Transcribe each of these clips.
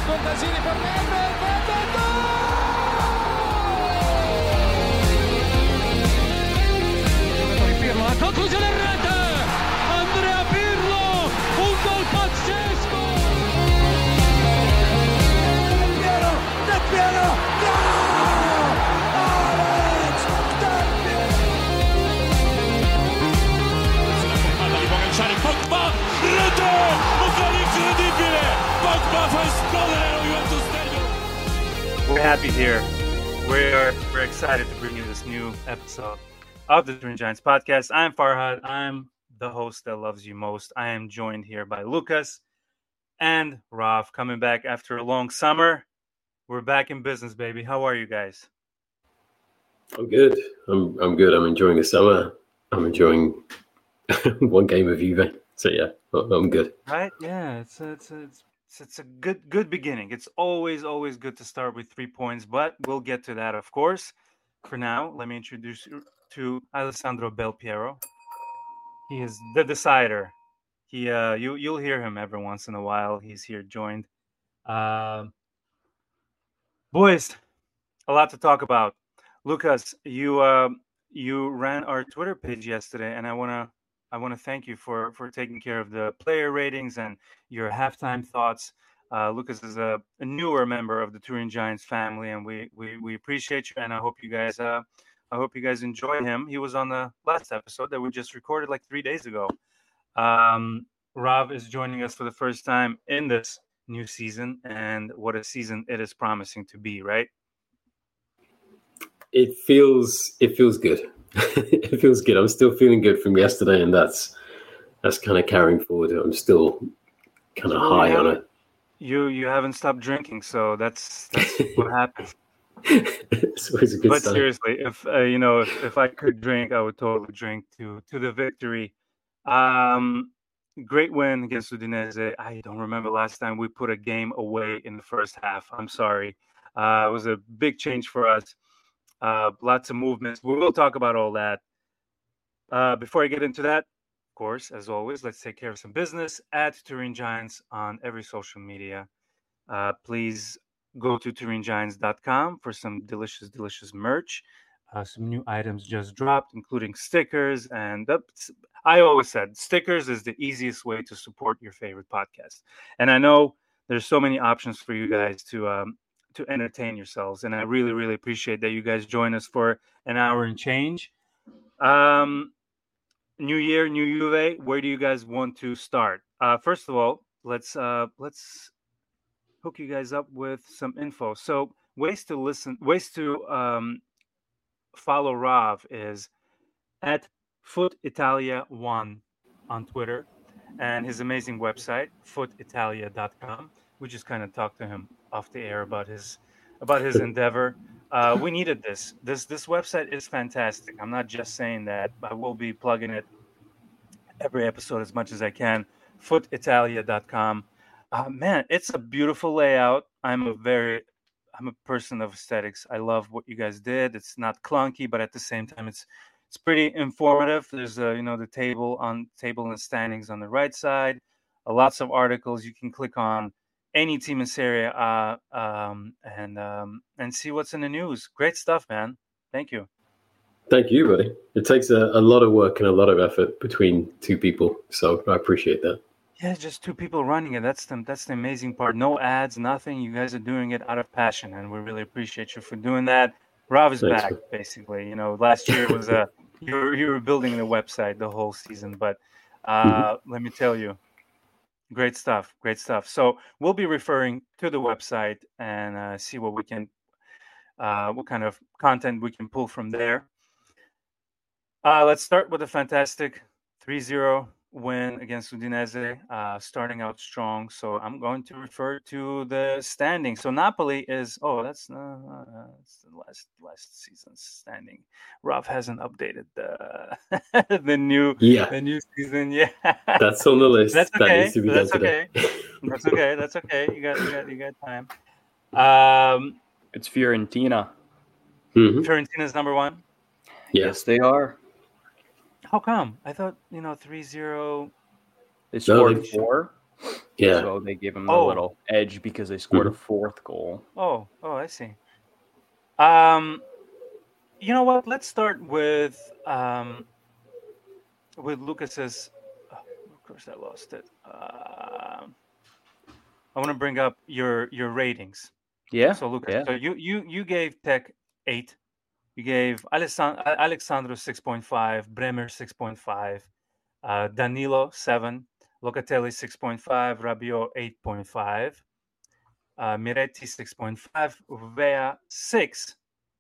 Scontasini per Nedved, gol! Pirlo, la conclusione in rete! Andrea Pirlo, un gol pazzesco! Del Piero, no! Alex Del Piero! Sulla fermata di Pogacar, Pogba, rete! Un gol incredibile! Pogba fa esplodere lo Juventus Stadium! We're happy here. We're excited to bring you this new episode of the Turin Giants podcast. I'm Farhad. I'm the host that loves you most. I am joined here by Lucas and Rav, coming back after a long summer. We're back in business, baby. How are you guys? I'm good. I'm good. I'm enjoying the summer. I'm enjoying one game of Juve. So yeah, I'm good. Right? Yeah, it's a good beginning. It's always good to start with 3 points, but we'll get to that, of course. For now, let me introduce you to Alessandro Belpiero. He is the decider. You'll hear him every once in a while. He's here joined. Boys, a lot to talk about. Lucas, you ran our Twitter page yesterday, and I wanna thank you for taking care of the player ratings and your halftime thoughts. Lucas is a newer member of the Turin Giants family, and we appreciate you. And I hope you guys enjoyed him. He was on the last episode that we just recorded like 3 days ago. Rav is joining us for the first time in this new season, and what a season it is promising to be, right? It feels good. It feels good. I'm still feeling good from yesterday, and that's kind of carrying forward. I'm still kind of high on it. You haven't stopped drinking, so that's what happens. It's always a good But sign. seriously, if I could drink, I would totally drink to the victory. Great win against Udinese. I don't remember last time we put a game away in the first half. I'm sorry. It was a big change for us. Lots of movements. We will talk about all that. Before I get into that, of course, as always, let's take care of some business at Turin Giants on every social media. Please go to turingiants.com for some delicious merch. Some new items just dropped, including stickers. And I always said stickers is the easiest way to support your favorite podcast. And I know there's so many options for you guys to entertain yourselves. And I really, really appreciate that you guys join us for an hour and change. New year, new Juve. Where do you guys want to start? First of all, let's hook you guys up with some info. So ways to follow Rav is at FootItalia1 on Twitter, and his amazing website, footitalia.com. We just kind of talked to him off the air about his endeavor. We needed this. This website is fantastic. I'm not just saying that. I will be plugging it every episode as much as I can. Footitalia.com. Man, it's a beautiful layout. I'm a person of aesthetics. I love what you guys did. It's not clunky, but at the same time, it's pretty informative. There's the table and standings on the right side. Lots of articles you can click on. Any team in Serie A, and see what's in the news. Great stuff, man. Thank you. Thank you, buddy. It takes a lot of work and a lot of effort between two people, so I appreciate that. Yeah, just two people running it. That's the amazing part. No ads, nothing. You guys are doing it out of passion, and we really appreciate you for doing that. Rav is Thanks, back, man. basically. Last year was you were building the website the whole season, but let me tell you, great stuff. So we'll be referring to the website and see what we can, what kind of content we can pull from there. Let's start with a fantastic 3-0 win against Udinese, starting out strong. So I'm going to refer to the standing. So Napoli is that's the last season's standing. Rav hasn't updated the new season. Yeah, that's on the list. That's okay. That needs to be done today. That's okay. You got time. It's Fiorentina. Mm-hmm. Fiorentina's number one. Yes, they are. How come? I thought 3-0. They scored 4. Yeah. So they gave him a little edge because they scored a fourth goal. Oh, I see. You know what? Let's start with Lucas's. Oh, of course, I lost it. I want to bring up your ratings. Yeah. So Lucas, yeah. so you gave Tech 8. You gave Alexandro 6.5, Bremer 6.5, Danilo 7, Locatelli 6.5, Rabiot 8.5, Miretti 6.5, Uvea 6.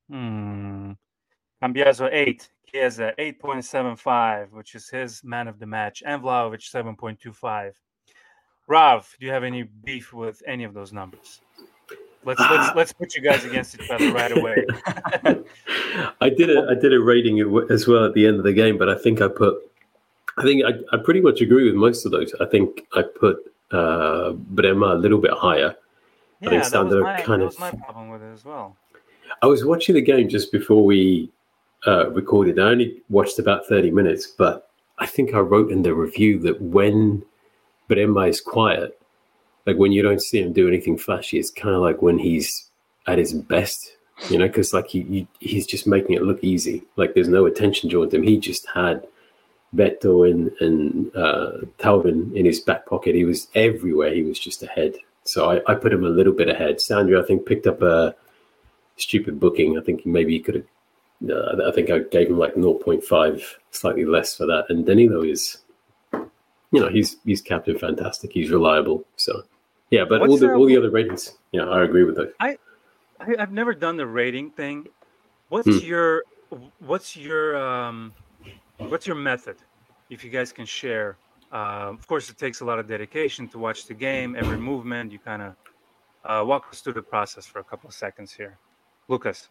Cambiaso 8, Chiesa 8.75, which is his man of the match, and Vlahovic 7.25. Rav, do you have any beef with any of those numbers? Let's put you guys against each other right away. I did a rating as well at the end of the game, but I think I pretty much agree with most of those. I think I put Bremer a little bit higher. Yeah, I think that was my problem with it as well. I was watching the game just before we recorded. I only watched about 30 minutes, but I think I wrote in the review that when Bremer is quiet, like when you don't see him do anything flashy, it's kind of like when he's at his best, because like he's just making it look easy. Like there's no attention drawn to him. He just had Beto and Talvin in his back pocket. He was everywhere. He was just ahead. So I put him a little bit ahead. Sandro, I think, picked up a stupid booking. I think maybe he could have. I think I gave him like 0.5, slightly less for that. And Danilo is, he's captain fantastic. He's reliable. So yeah, but all the other ratings, I agree with those. I've never done the rating thing. What's your method? If you guys can share. Of course, it takes a lot of dedication to watch the game. Every movement, you kind of walk us through the process for a couple of seconds here. Lucas.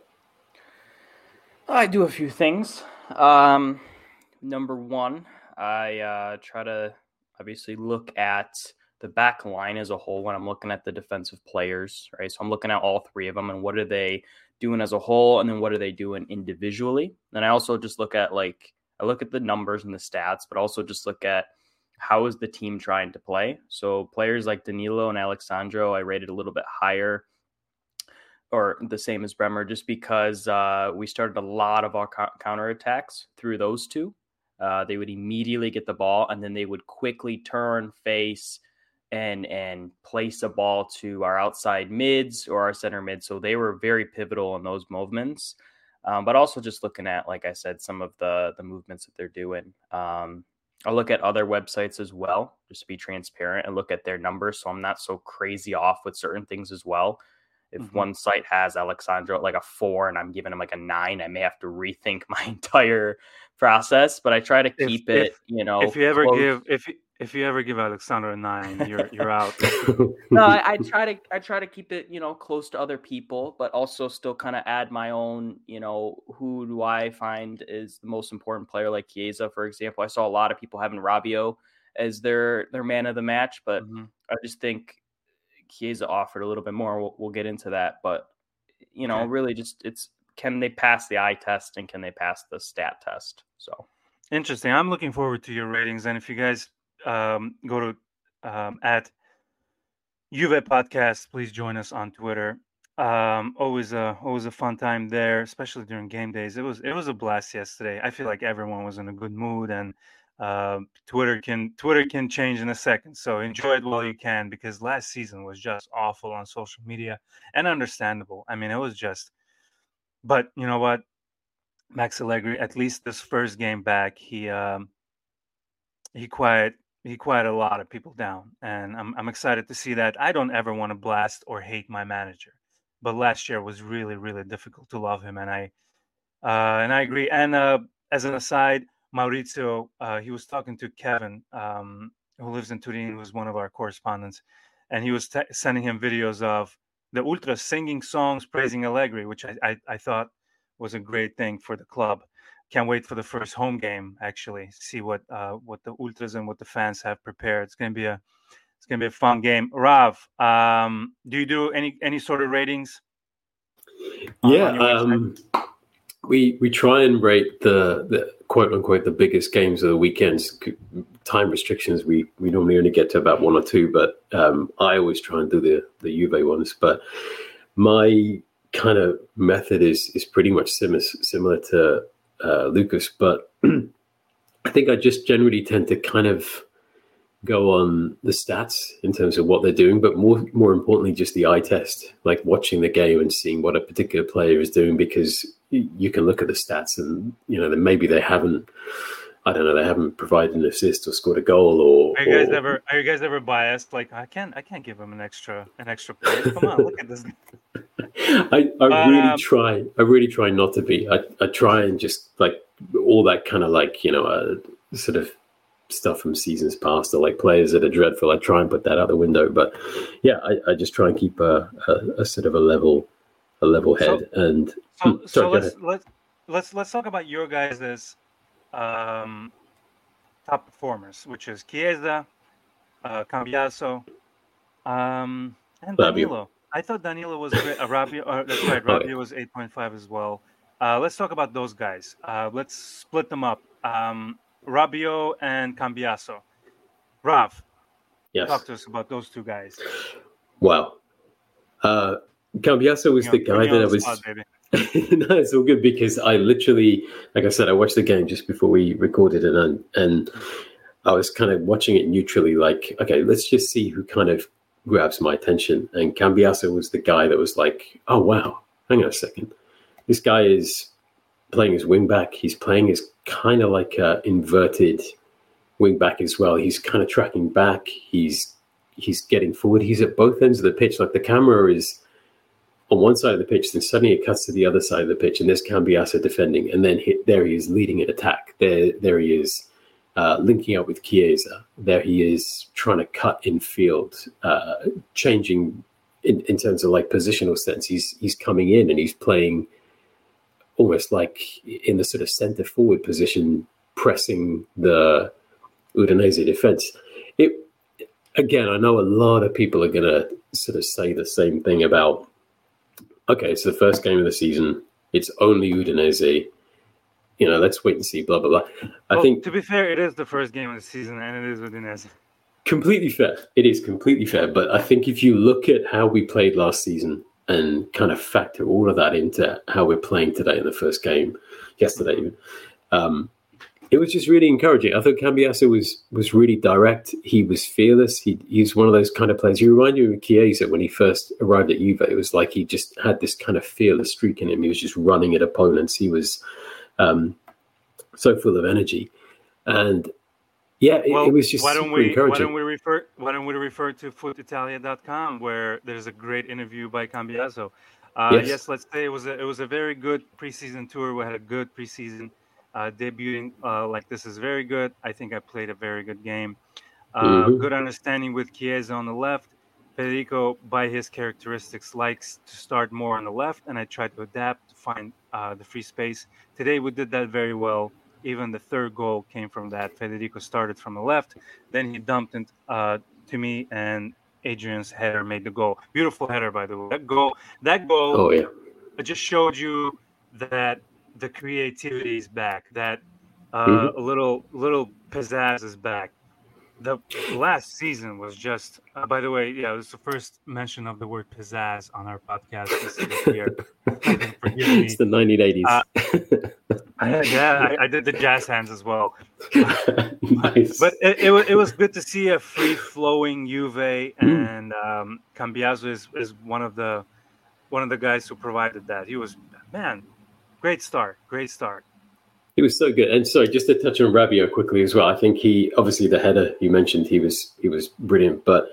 I do a few things. Number one, I try to obviously look at the back line as a whole when I'm looking at the defensive players, right? So I'm looking at all three of them and what are they doing as a whole, and then what are they doing individually. Then I also just look at the numbers and the stats, but also just look at how is the team trying to play. So players like Danilo and Alexandro, I rated a little bit higher, or the same as Bremer, just because we started a lot of our counterattacks through those two. They would immediately get the ball, and then they would quickly turn, face, and place a ball to our outside mids or our center mid. So they were very pivotal in those movements. But also just looking at, like I said, some of the movements that they're doing. I'll look at other websites as well, just to be transparent and look at their numbers. So I'm not so crazy off with certain things as well. If one site has Alexandro at like a 4 and I'm giving him like a 9, I may have to rethink my entire process, but I try to keep it. If you ever give Alexandro a 9, you're out. No, I try to keep it, close to other people, but also still kind of add my own, who do I find is the most important player, like Chiesa, for example. I saw a lot of people having Rabiot as their man of the match, but I just think Chiesa offered a little bit more. We'll get into that, but really just it's, can they pass the eye test and can they pass the stat test? So interesting. I'm looking forward to your ratings, and if you guys go to at Juve Podcast, please join us on Twitter. Always a fun time there, especially during game days. It was a blast yesterday. I feel like everyone was in a good mood, and Twitter can change in a second. So enjoy it while you can, because last season was just awful on social media, and understandable. I mean, it was just. But you know what, Max Allegri, at least this first game back, he quieted a lot of people down, and I'm excited to see that. I don't ever want to blast or hate my manager, but last year was really, really difficult to love him, and I agree. And as an aside, Maurizio, he was talking to Kevin, who lives in Turin, who's one of our correspondents, and he was sending him videos of the Ultras singing songs praising Allegri, which I thought was a great thing for the club. Can't wait for the first home game, actually, see what the Ultras and what the fans have prepared. It's gonna be a fun game. Rav, do you do any sort of ratings? We try and rate the quote unquote the biggest games of the weekends, time restrictions, we normally only get to about one or two, but I always try and do the Juve ones. But my kind of method is pretty much similar to Lucas, but I think I just generally tend to kind of go on the stats in terms of what they're doing, but more importantly, just the eye test, like watching the game and seeing what a particular player is doing, because you can look at the stats and, you know, maybe they haven't provided an assist or scored a goal, or are you guys ever biased? Like, I can't give him an extra point. Come on, look at this. I really try not to be. I try and just like all that kind of like, you know, sort of stuff from seasons past, or like players that are dreadful. I try and put that out the window. But yeah, I just try and keep a sort of a level head. Let's talk about your guys' top performers, which is Chiesa, Cambiaso, and Danilo. I thought Danilo was great. Rabiot, that's right. Rabiot was 8.5 as well. Let's talk about those guys. Let's split them up. Rabiot and Cambiaso. Rav, yes. Talk to us about those two guys. Wow. Cambiaso was the guy that I was... No, it's all good, because I literally, like I said, I watched the game just before we recorded it, and I was kind of watching it neutrally, like, okay, let's just see who kind of grabs my attention. And Cambiaso was the guy that was like, oh, wow, hang on a second. This guy is playing as wing back. He's playing as kind of like a inverted wing back as well. He's kind of tracking back. He's getting forward. He's at both ends of the pitch. Like, the camera is on one side of the pitch, then suddenly it cuts to the other side of the pitch, and there's Cambiaso defending, and then there he is leading an attack. There he is linking up with Chiesa. There he is trying to cut in field, changing in terms of like positional sense. He's coming in and he's playing almost like in the sort of centre forward position, pressing the Udinese defence. Again, I know a lot of people are going to sort of say the same thing about, okay, it's the first game of the season. It's only Udinese. You know, let's wait and see, blah, blah, blah. I think, to be fair, it is the first game of the season, and it is Udinese. Completely fair. It is completely fair. But I think if you look at how we played last season and kind of factor all of that into how we're playing today in the first game, yesterday even, it was just really encouraging. I thought Cambiaso was really direct. He was fearless. He's one of those kind of players. You remind me of Chiesa when he first arrived at Juve. It was like he just had this kind of fearless streak in him. He was just running at opponents. He was so full of energy. And yeah, it was just super encouraging. Why don't we refer to footitalia.com, where there's a great interview by Cambiaso. Yes, let's say it was a very good preseason tour. We had a good preseason. Debuting like this is very good. I think I played a very good game. Good understanding with Chiesa on the left. Federico, by his characteristics, likes to start more on the left, and I tried to adapt to find the free space. Today we did that very well. Even the third goal came from that. Federico started from the left, then he dumped it to me, and Adrian's header made the goal. Beautiful header, by the way. That goal. Oh yeah. It just showed you that the creativity is back, that a little pizzazz is back. The last season was just, by the way, it was the first mention of the word pizzazz on our podcast this year. Forgive me. It's the 1980s. I did the jazz hands as well. Nice. But it was good to see a free-flowing Juve, and Cambiaso is one of the guys who provided that. He was, man, great start. He was so good. And sorry, just to touch on Rabiot quickly as well. I think he, obviously the header you mentioned, he was brilliant. But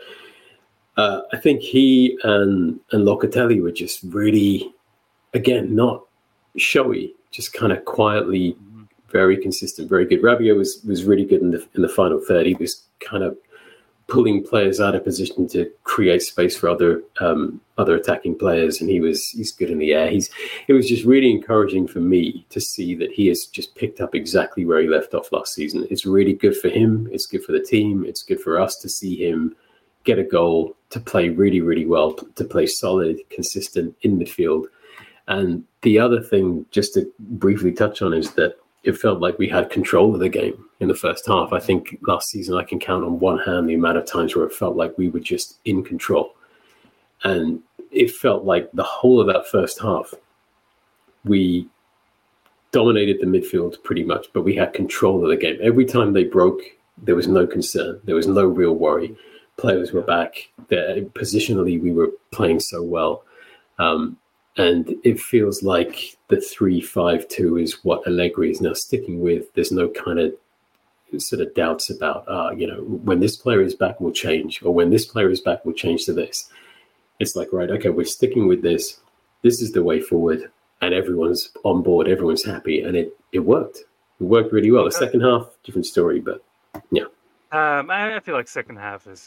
I think he and Locatelli were just really, again, not showy, just kind of quietly, very consistent, very good. Rabiot was really good in the final third. He was kind of pulling players out of position to create space for other attacking players, and he's good in the air. It was just really encouraging for me to see that he has just picked up exactly where he left off last season. It's really good for him. It's good for the team. It's good for us to see him get a goal, to play really, really well, to play solid, consistent in midfield. And the other thing, just to briefly touch on, is that it felt like we had control of the game in the first half. I think last season I can count on one hand the amount of times where it felt like we were just in control. And it felt like the whole of that first half, we dominated the midfield pretty much, but we had control of the game. Every time they broke, there was no concern. There was no real worry. Players were back. Positionally, we were playing so well. And it feels like the 3-5-2 is what Allegri is now sticking with. There's no kind of sort of doubts about, when this player is back, we'll change. Or when this player is back, we'll change to this. It's like, right, okay, we're sticking with this. This is the way forward. And everyone's on board. Everyone's happy. And it worked. It worked really well. The second half, different story, but yeah. I feel like second half is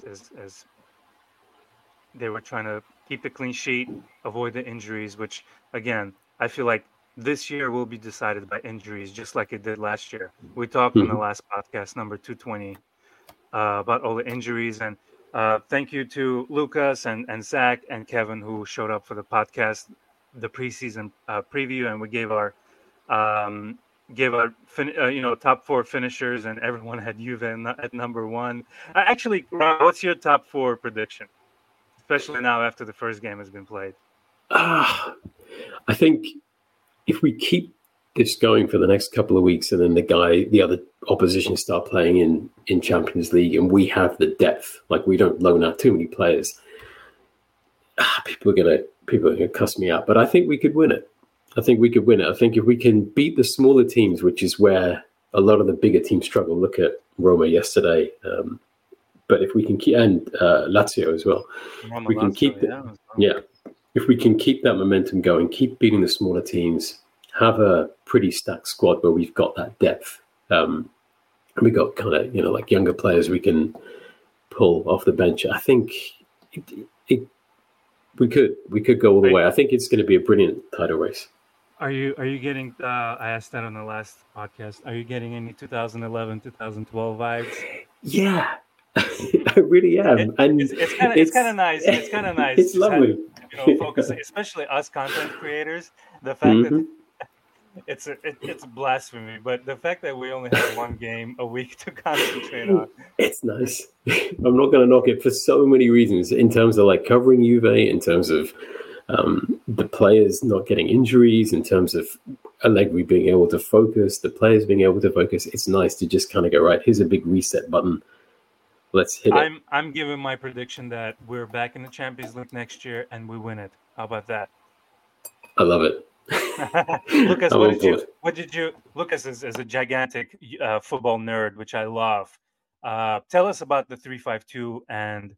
they were trying to keep the clean sheet, avoid the injuries, which, again, I feel like this year will be decided by injuries, just like it did last year. We talked on the last podcast, number 220, about all the injuries. And thank you to Lucas and Zach and Kevin who showed up for the podcast, the preseason preview, and we gave our top four finishers, and everyone had Juve at number one. Actually, Rob, what's your top four prediction? Especially now after the first game has been played. I think if we keep this going for the next couple of weeks and then the other opposition start playing in Champions League and we have the depth, like we don't loan out too many players, people are gonna cuss me out. But I think we could win it. I think if we can beat the smaller teams, which is where a lot of the bigger teams struggle. Look at Roma yesterday. But if we can keep, and Lazio as well, we can keep if we can keep that momentum going, keep beating the smaller teams, have a pretty stacked squad where we've got that depth, and we got kind of like younger players we can pull off the bench. I think we could go all the way. I think it's going to be a brilliant title race. Are you getting? I asked that on the last podcast. Are you getting any 2011, 2012 vibes? Yeah. I really am, it's kind of nice. It's kind of nice. It's lovely. Focus, especially us content creators. The fact that it's blasphemy, but the fact that we only have one game a week to concentrate on. It's nice. I'm not going to knock it for so many reasons. In terms of like covering Juve, in terms of the players not getting injuries, in terms of Allegri being able to focus, the players being able to focus. It's nice to just kind of go, right, here's a big reset button. Let's hit it. I'm giving my prediction that we're back in the Champions League next year and we win it. How about that? I love it. Lucas, what did you? Lucas is a gigantic football nerd, which I love. Tell us about the 3-5-2 and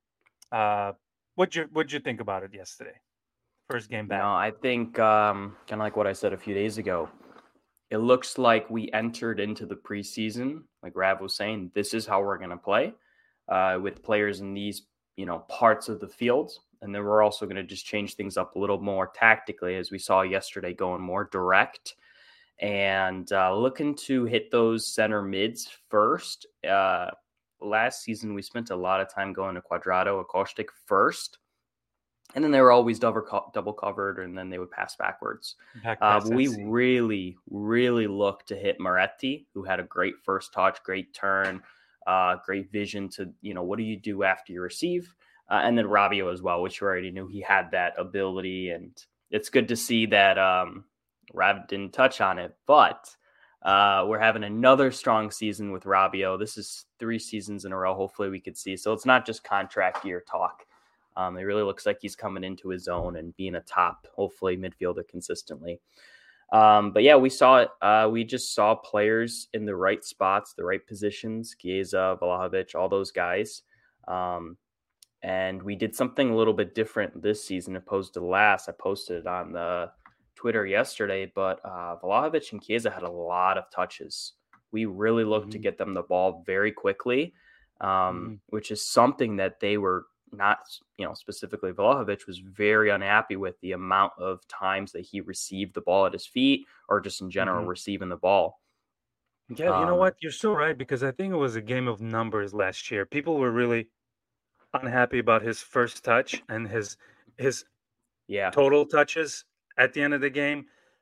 what'd you think about it yesterday? First game back. I think kind of like what I said a few days ago. It looks like we entered into the preseason, like Rav was saying, this is how we're going to play with players in these, parts of the field. And then we're also going to just change things up a little more tactically, as we saw yesterday, going more direct and looking to hit those center mids first. Last season, we spent a lot of time going to Cuadrado, Akostic first. And then they were always double covered, and then they would pass backwards. We really, really looked to hit Moretti, who had a great first touch, great turn, great vision to, what do you do after you receive? And then Rabiot as well, which we already knew he had that ability. And it's good to see that Rav didn't touch on it. But we're having another strong season with Rabiot. This is 3 seasons in a row, hopefully we could see. So it's not just contract year talk. It really looks like he's coming into his own and being a top, hopefully, midfielder consistently. But yeah, we saw it. We just saw players in the right spots, the right positions, Chiesa, Vlahovic, all those guys. And we did something a little bit different this season opposed to last. I posted it on the Twitter yesterday, but Vlahovic and Chiesa had a lot of touches. We really looked to get them the ball very quickly, which is something that they were not, specifically Vlahovic was very unhappy with the amount of times that he received the ball at his feet or just in general receiving the ball. Yeah, you know what? You're so right, because I think it was a game of numbers last year. People were really unhappy about his first touch and his total touches at the end of the game.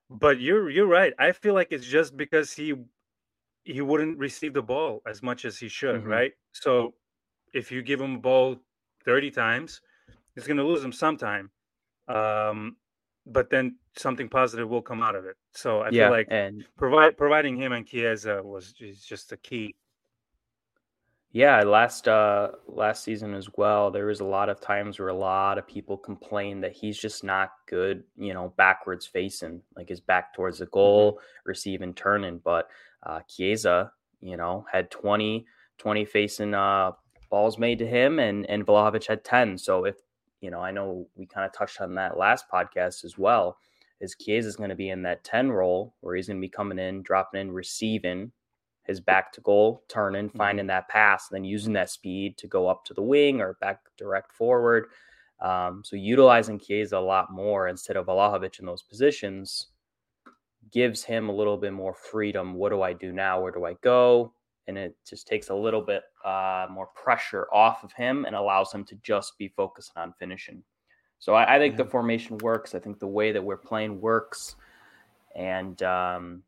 But you're right. I feel like it's just because he wouldn't receive the ball as much as he should, Mhm. right? So if you give him a ball 30 times, he's going to lose him sometime. But then something positive will come out of it. So I feel Yeah, like and providing him and Chiesa is just the key. yeah, last season as well, there was a lot of times where a lot of people complained that he's just not good, backwards facing, like his back towards the goal, receiving, turning. But Chiesa, had 20 facing balls made to him, and Vlahovic had 10. So if I know we kind of touched on that last podcast as well, is Chiesa is going to be in that 10 role where he's going to be coming in, dropping in, receiving his back to goal, turning, finding that pass, and then using that speed to go up to the wing or back direct forward. So utilizing Chiesa a lot more instead of Vlahovic in those positions gives him a little bit more freedom. What do I do now? Where do I go? And it just takes a little bit more pressure off of him and allows him to just be focused on finishing. So I think the formation works. I think the way that we're playing works. And I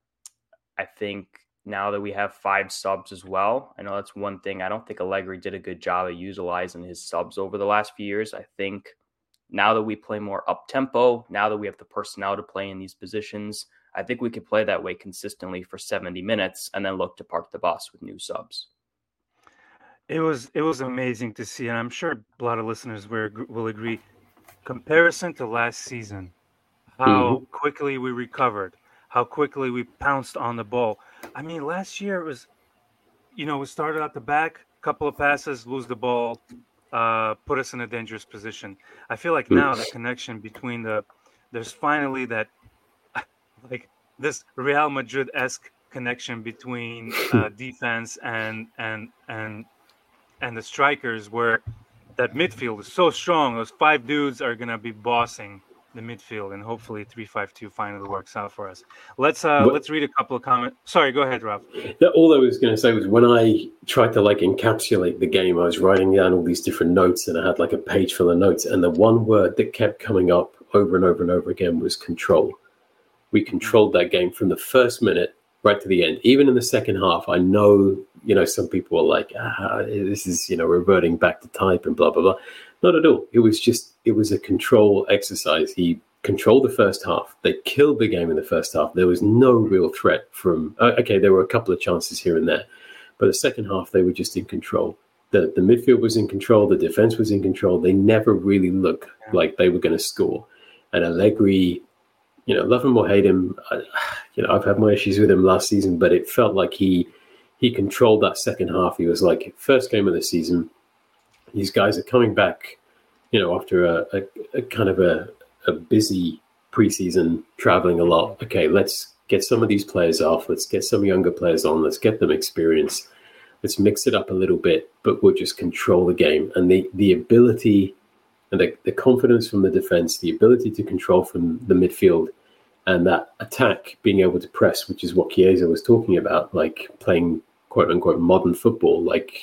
think now that we have 5 subs as well, I know that's one thing. I don't think Allegri did a good job of utilizing his subs over the last few years. I think now that we play more up-tempo, now that we have the personnel to play in these positions, I think we could play that way consistently for 70 minutes and then look to park the bus with new subs. It was amazing to see, and I'm sure a lot of listeners will agree. Comparison to last season, how quickly we recovered, how quickly we pounced on the ball. I mean, last year it was, we started at the back, couple of passes, lose the ball, put us in a dangerous position. I feel like now the connection between there's finally that, like this Real Madrid-esque connection between defense and the strikers, where that midfield is so strong. Those 5 dudes are gonna be bossing the midfield, and hopefully 3-5-2 finally works out for us. Let's read a couple of comments. Sorry, go ahead, Rob. All I was going to say was when I tried to encapsulate the game, I was writing down all these different notes, and I had a page full of notes, and the one word that kept coming up over and over and over again was control. We controlled that game from the first minute right to the end. Even in the second half, I know, some people are like, this is, reverting back to type and blah, blah, blah. Not at all. It was a control exercise. He controlled the first half. They killed the game in the first half. There was no real threat from, there were a couple of chances here and there, but the second half, they were just in control. The midfield was in control. The defense was in control. They never really looked like they were going to score. And Allegri, love him or hate him, I've had my issues with him last season, but it felt like he controlled that second half. He was like, first game of the season, these guys are coming back, after a kind of a busy preseason, traveling a lot. Okay, let's get some of these players off. Let's get some younger players on. Let's get them experience. Let's mix it up a little bit, but we'll just control the game. And the ability and the confidence from the defense, the ability to control from the midfield, and that attack, being able to press, which is what Chiesa was talking about, like playing quote unquote modern football,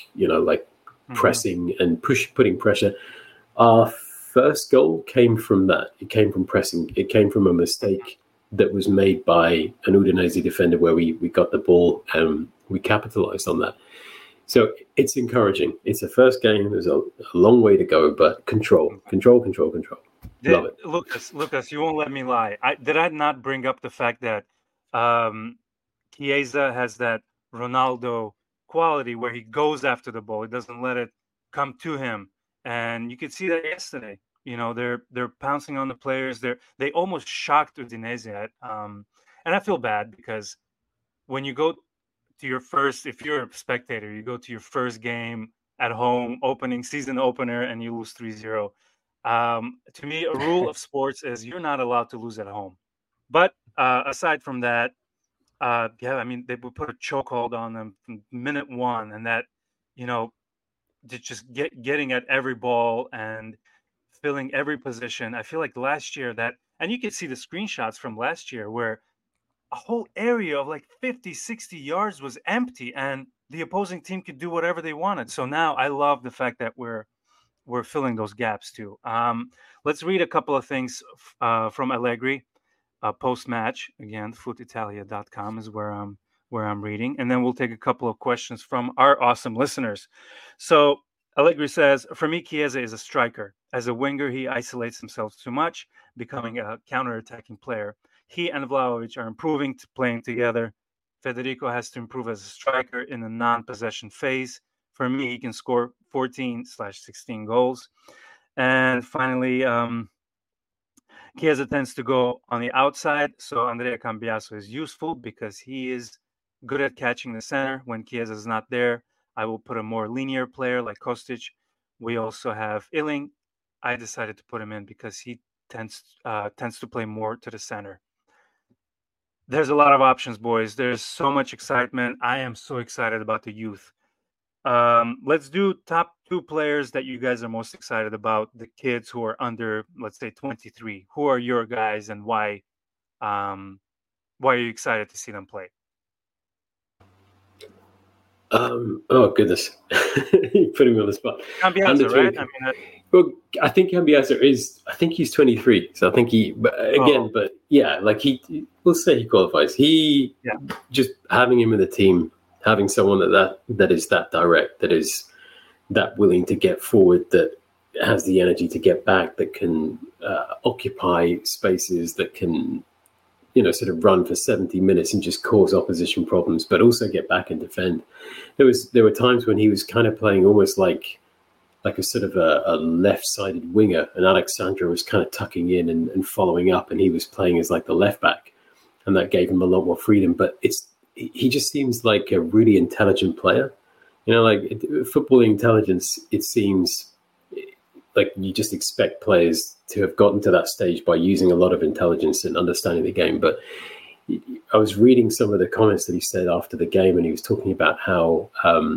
pressing and putting pressure. Our first goal came from that. It came from pressing. It came from a mistake that was made by an Udinese defender where we got the ball and we capitalized on that. So it's encouraging. It's the first game. There's a long way to go, but control. Love it. Lucas, you won't let me lie. Did I not bring up the fact that Chiesa has that Ronaldo quality where he goes after the ball. He doesn't let it come to him. And you could see that yesterday. They're pouncing on the players. They almost shocked Udinese. And I feel bad because when you go to your first, if you're a spectator, you go to your first game at home, season opener, and you lose 3-0. To me, a rule of sports is you're not allowed to lose at home. But aside from that, they would put a chokehold on them from minute one, and that, just getting at every ball and filling every position. I feel like last year and you can see the screenshots from last year where a whole area of 50, 60 yards was empty and the opposing team could do whatever they wanted. So now I love the fact that we're filling those gaps too. Let's read a couple of things from Allegri. post-match. Again, footitalia.com is where I'm reading. And then we'll take a couple of questions from our awesome listeners. So Allegri says, for me, Chiesa is a striker. As a winger, he isolates himself too much, becoming a counter-attacking player. He and Vlahovic are improving to playing together. Federico has to improve as a striker in the non-possession phase. For me, he can score 14/16 goals. And finally, Chiesa tends to go on the outside, so Andrea Cambiaso is useful because he is good at catching the center. When Chiesa is not there, I will put a more linear player like Kostic. We also have Illing. I decided to put him in because he tends to play more to the center. There's a lot of options, boys. There's so much excitement. I am so excited about the youth. Let's do top 2 players that you guys are most excited about, the kids who are under, let's say, 23. Who are your guys and why are you excited to see them play? Oh, goodness. You're putting me on the spot. Cambiaso, right? Well, I think Cambiaso I think he's 23. So I think we'll say he qualifies. Just having him in the team, having someone that is that direct, that is that willing to get forward, that has the energy to get back, that can occupy spaces, that can, sort of run for 70 minutes and just cause opposition problems, but also get back and defend. There were times when he was kind of playing almost like a sort of a left-sided winger, and Alexandra was kind of tucking in and following up, and he was playing as like the left back, and that gave him a lot more freedom. But he just seems like a really intelligent player. Like football intelligence, it seems like you just expect players to have gotten to that stage by using a lot of intelligence and understanding the game. But I was reading some of the comments that he said after the game, and he was talking about how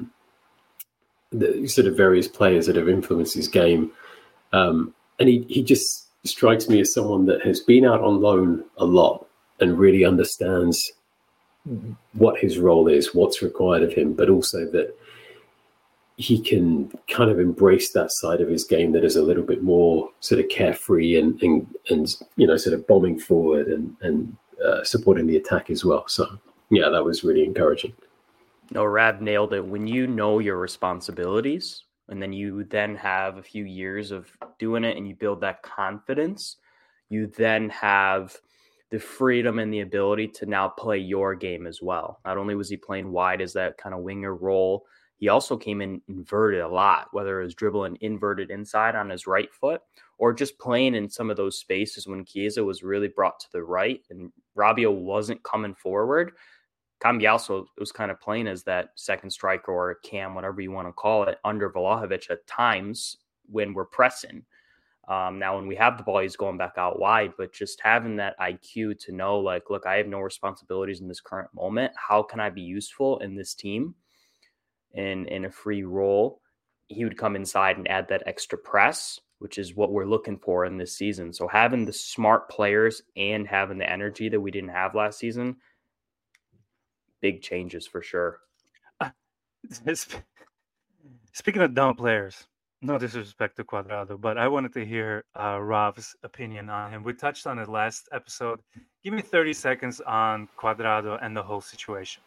the sort of various players that have influenced his game. And he just strikes me as someone that has been out on loan a lot and really understands what his role is, what's required of him, but also that he can kind of embrace that side of his game that is a little bit more sort of carefree and sort of bombing forward and supporting the attack as well. So, yeah, that was really encouraging. No, Rab nailed it. When you know your responsibilities and then you then have a few years of doing it and you build that confidence, you then have the freedom and the ability to now play your game as well. Not only was he playing wide as that kind of winger role, he also came in inverted a lot, whether it was dribbling inverted inside on his right foot or just playing in some of those spaces when Chiesa was really brought to the right and Rabiot wasn't coming forward. Cambiaso was kind of playing as that second striker or a cam, whatever you want to call it, under Vlahovic at times when we're pressing. Now, when we have the ball, he's going back out wide, but just having that IQ to know, like, look, I have no responsibilities in this current moment. How can I be useful in this team in a free role? He would come inside and add that extra press, which is what we're looking for in this season. So having the smart players and having the energy that we didn't have last season, big changes for sure. Speaking of dumb players, no disrespect to Cuadrado, but I wanted to hear Rav's opinion on him. We touched on it last episode. Give me 30 seconds on Cuadrado and the whole situation.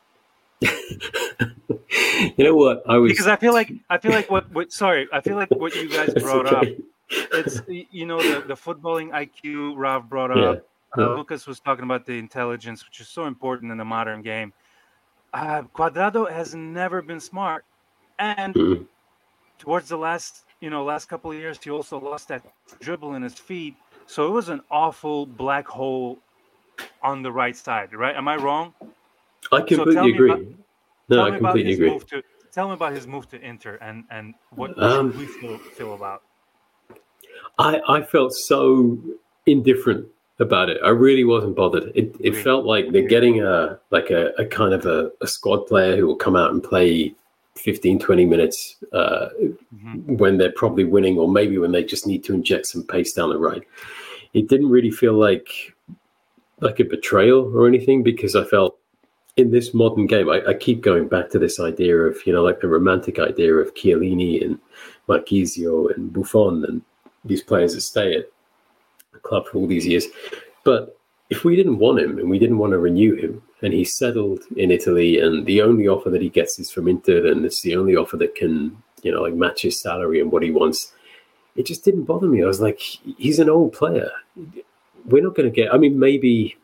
You know what? Because I feel like what you guys brought up. It's the footballing IQ Rav brought up. Lucas was talking about the intelligence, which is so important in the modern game. Cuadrado has never been smart, and towards the last couple of years, he also lost that dribble in his feet. So it was an awful black hole on the right side, right? Am I wrong? I completely agree. I completely agree. Tell me about his move to Inter and what we feel about. I felt so indifferent about it. I really wasn't bothered. It felt like they're getting a kind of a squad player who will come out and play 15, 20 minutes when they're probably winning, or maybe when they just need to inject some pace down the right. It didn't really feel like a betrayal or anything, because I felt in this modern game, I keep going back to this idea of, like the romantic idea of Chiellini and Marchisio and Buffon and these players that stay at the club for all these years. But if we didn't want him and we didn't want to renew him, and he settled in Italy, and the only offer that he gets is from Inter, and it's the only offer that can, like match his salary and what he wants, it just didn't bother me. I was like, he's an old player. We're not going to get. I mean, maybe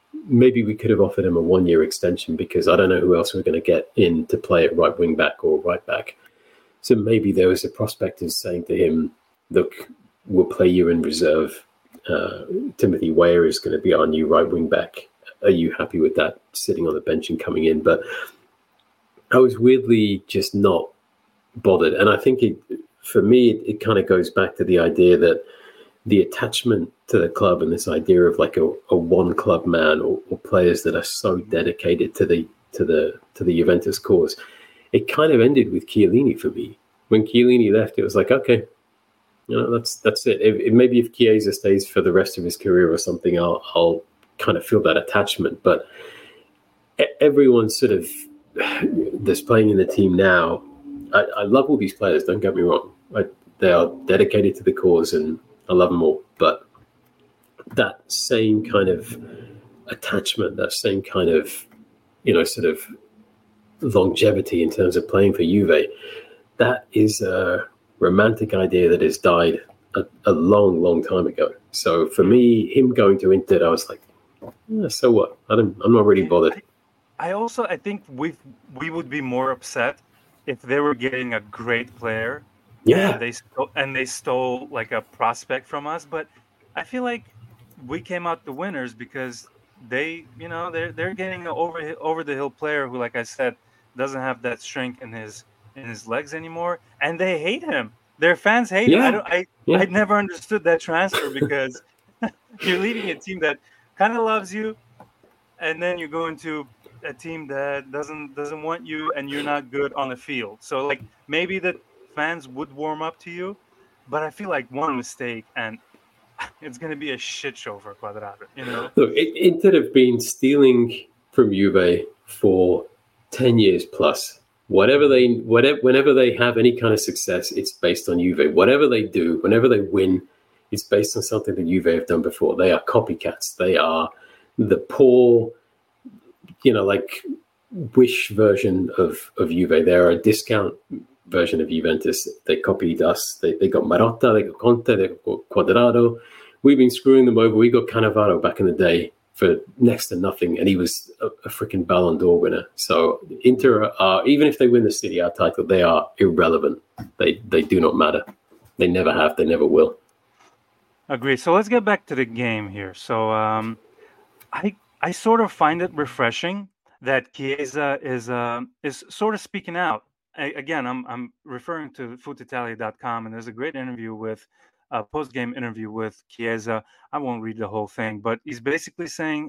we could have offered him a 1-year extension, because I don't know who else we're going to get in to play at right wing back or right back. So maybe there was a prospect of saying to him, look, we'll play you in reserve. Timothy Weah is going to be our new right wing back. Are you happy with that, sitting on the bench and coming in? But I was weirdly just not bothered. And I think for me, it kind of goes back to the idea that the attachment to the club and this idea of like a one club man, or players that are so dedicated to the Juventus cause, it kind of ended with Chiellini for me. When Chiellini left, it was like, okay, that's it. Maybe if Chiesa stays for the rest of his career or something, I'll kind of feel that attachment. But everyone sort of that's playing in the team now, I love all these players, don't get me wrong. They are dedicated to the cause, and I love them all. But that same kind of attachment, that same kind of, sort of longevity in terms of playing for Juve, that is a romantic idea that has died a long, long time ago. So for me, him going to Inter, I was like, so what? I'm not really bothered. I think we would be more upset if they were getting a great player. Yeah. And they stole like a prospect from us. But I feel like we came out the winners because they're getting an over the hill player who, like I said, doesn't have that strength in his legs anymore, and they hate him. Their fans hate him. I never understood that transfer, because you're leading a team that kind of loves you, and then you go into a team that doesn't want you, and you're not good on the field. So like maybe the fans would warm up to you, but I feel like one mistake and it's going to be a shit show for Cuadrado. Look, Inter have been stealing from Juve for 10 years plus. Whenever they have any kind of success, it's based on Juve. Whatever they do, whenever they win, it's based on something that Juve have done before. They are copycats. They are the poor, like wish version of Juve. They're a discount version of Juventus. They copied us. They got Marotta, they got Conte, they got Cuadrado. We've been screwing them over. We got Cannavaro back in the day for next to nothing, and he was a freaking Ballon d'Or winner. So Inter are, even if they win the Serie A title, they are irrelevant. They do not matter. They never have. They never will. Agree. So let's get back to the game here. So I sort of find it refreshing that Chiesa is sort of speaking out. Again, I'm referring to FootItalia.com, and there's a great interview with a post-game interview with Chiesa. I won't read the whole thing, but he's basically saying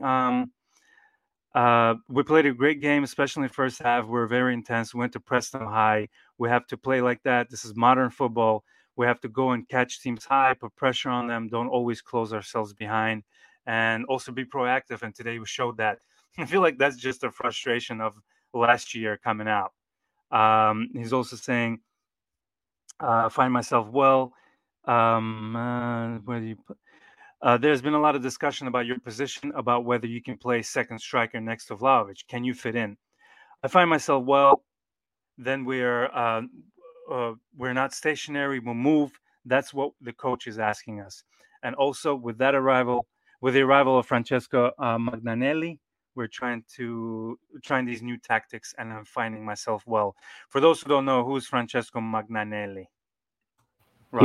we played a great game, especially in the first half. We're very intense. We went to press them high. We have to play like that. This is modern football. We have to go and catch teams high, put pressure on them. Don't always close ourselves behind, and also be proactive. And today we showed that. I feel like that's just a frustration of last year coming out. He's also saying, find myself well. Where do you put? There's been a lot of discussion about your position, about whether you can play second striker next to Vlahovic. Can you fit in? I find myself well. Then we're not stationary. We'll move. That's what the coach is asking us. And also with the arrival of Francesco Magnanelli, we're trying these new tactics, and I'm finding myself well. For those who don't know, who's Francesco Magnanelli? Right.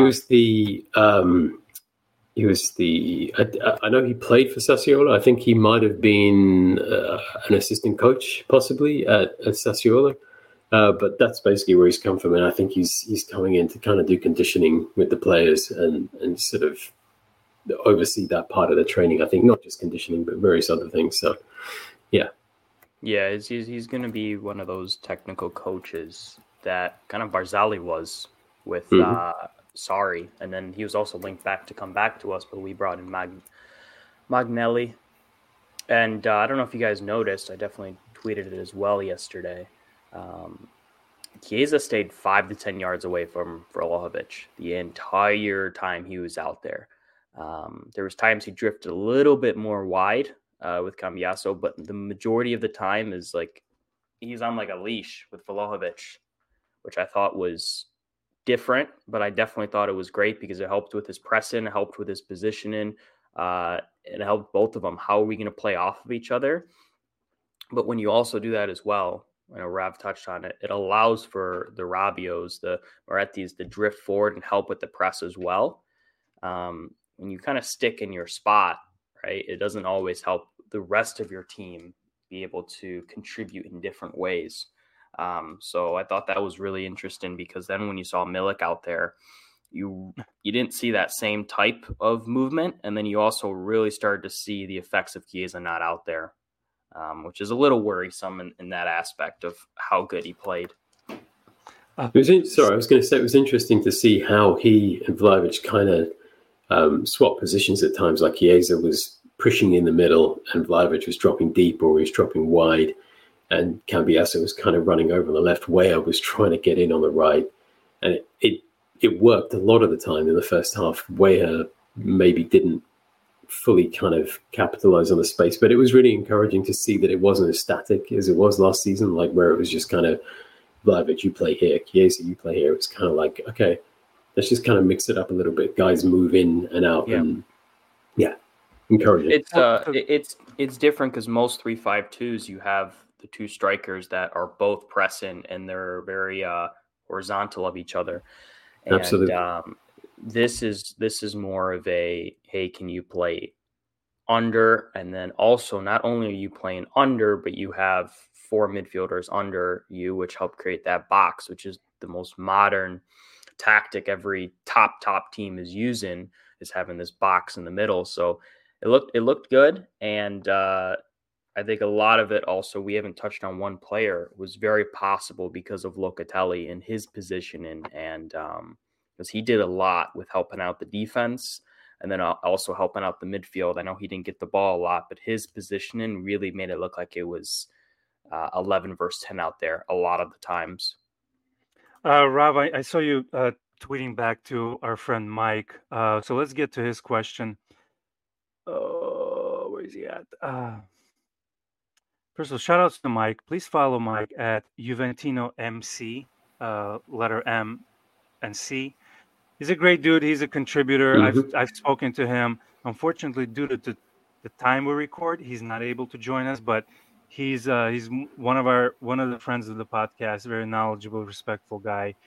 He was the. I know he played for Sassuolo. I think he might have been an assistant coach, possibly at Sassuolo. But that's basically where he's come from, and I think he's coming in to kind of do conditioning with the players and sort of oversee that part of the training. I think not just conditioning, but various other things. So, yeah. Yeah, he's going to be one of those technical coaches that kind of Barzagli was with Sarri, and then he was also linked back to come back to us, but we brought in Magnelli. And I don't know if you guys noticed, I definitely tweeted it as well yesterday. Chiesa stayed 5 to 10 yards away from Vlahovic the entire time he was out there. There was times he drifted a little bit more wide with Cambiaso, but the majority of the time is like he's on like a leash with Vlahovic, which I thought was different, but I definitely thought it was great because it helped with his pressing, it helped with his positioning, it helped both of them. How are we going to play off of each other? But when you also do that as well, Rav touched on it, it allows for the Rabios, the Morettis to drift forward and help with the press as well. When you kind of stick in your spot, right, it doesn't always help the rest of your team be able to contribute in different ways. So I thought that was really interesting because then when you saw Milik out there, you didn't see that same type of movement. And then you also really started to see the effects of Chiesa not out there, which is a little worrisome in that aspect of how good he played. I was going to say it was interesting to see how he and Vlahovic kind of swapped positions at times. Like Chiesa was pushing in the middle and Vlahovic was dropping deep or he was dropping wide. And Cambiaso was kind of running over on the left. Weah was trying to get in on the right. And it worked a lot of the time in the first half. Weah maybe didn't fully kind of capitalize on the space, but it was really encouraging to see that it wasn't as static as it was last season, like where it was just kind of Vlahovic, you play here, Chiesa, you play here. It's kind of like, okay, let's just kind of mix it up a little bit. Guys move in and out. Yeah. And encouraging. It's different because most 3-5-2s, you have the two strikers that are both pressing and they're very horizontal of each other. And, absolutely. This is more of a, hey, can you play under? And then also not only are you playing under, but you have 4 midfielders under you, which help create that box, which is the most modern tactic every top team is using, is having this box in the middle. So it looked good. And I think a lot of it also, we haven't touched on one player, was very possible because of Locatelli and his positioning, and because he did a lot with helping out the defense and then also helping out the midfield. I know he didn't get the ball a lot, but his positioning really made it look like it was 11 versus 10 out there a lot of the times. Rob, I saw you tweeting back to our friend Mike. So let's get to his question. Where is he at? First of all, shout outs to Mike. Please follow Mike at Juventino MC, letter M and C. He's a great dude. He's a contributor. Mm-hmm. I've spoken to him. Unfortunately, due to the time we record, he's not able to join us. But he's one of the friends of the podcast. Very knowledgeable, respectful guy.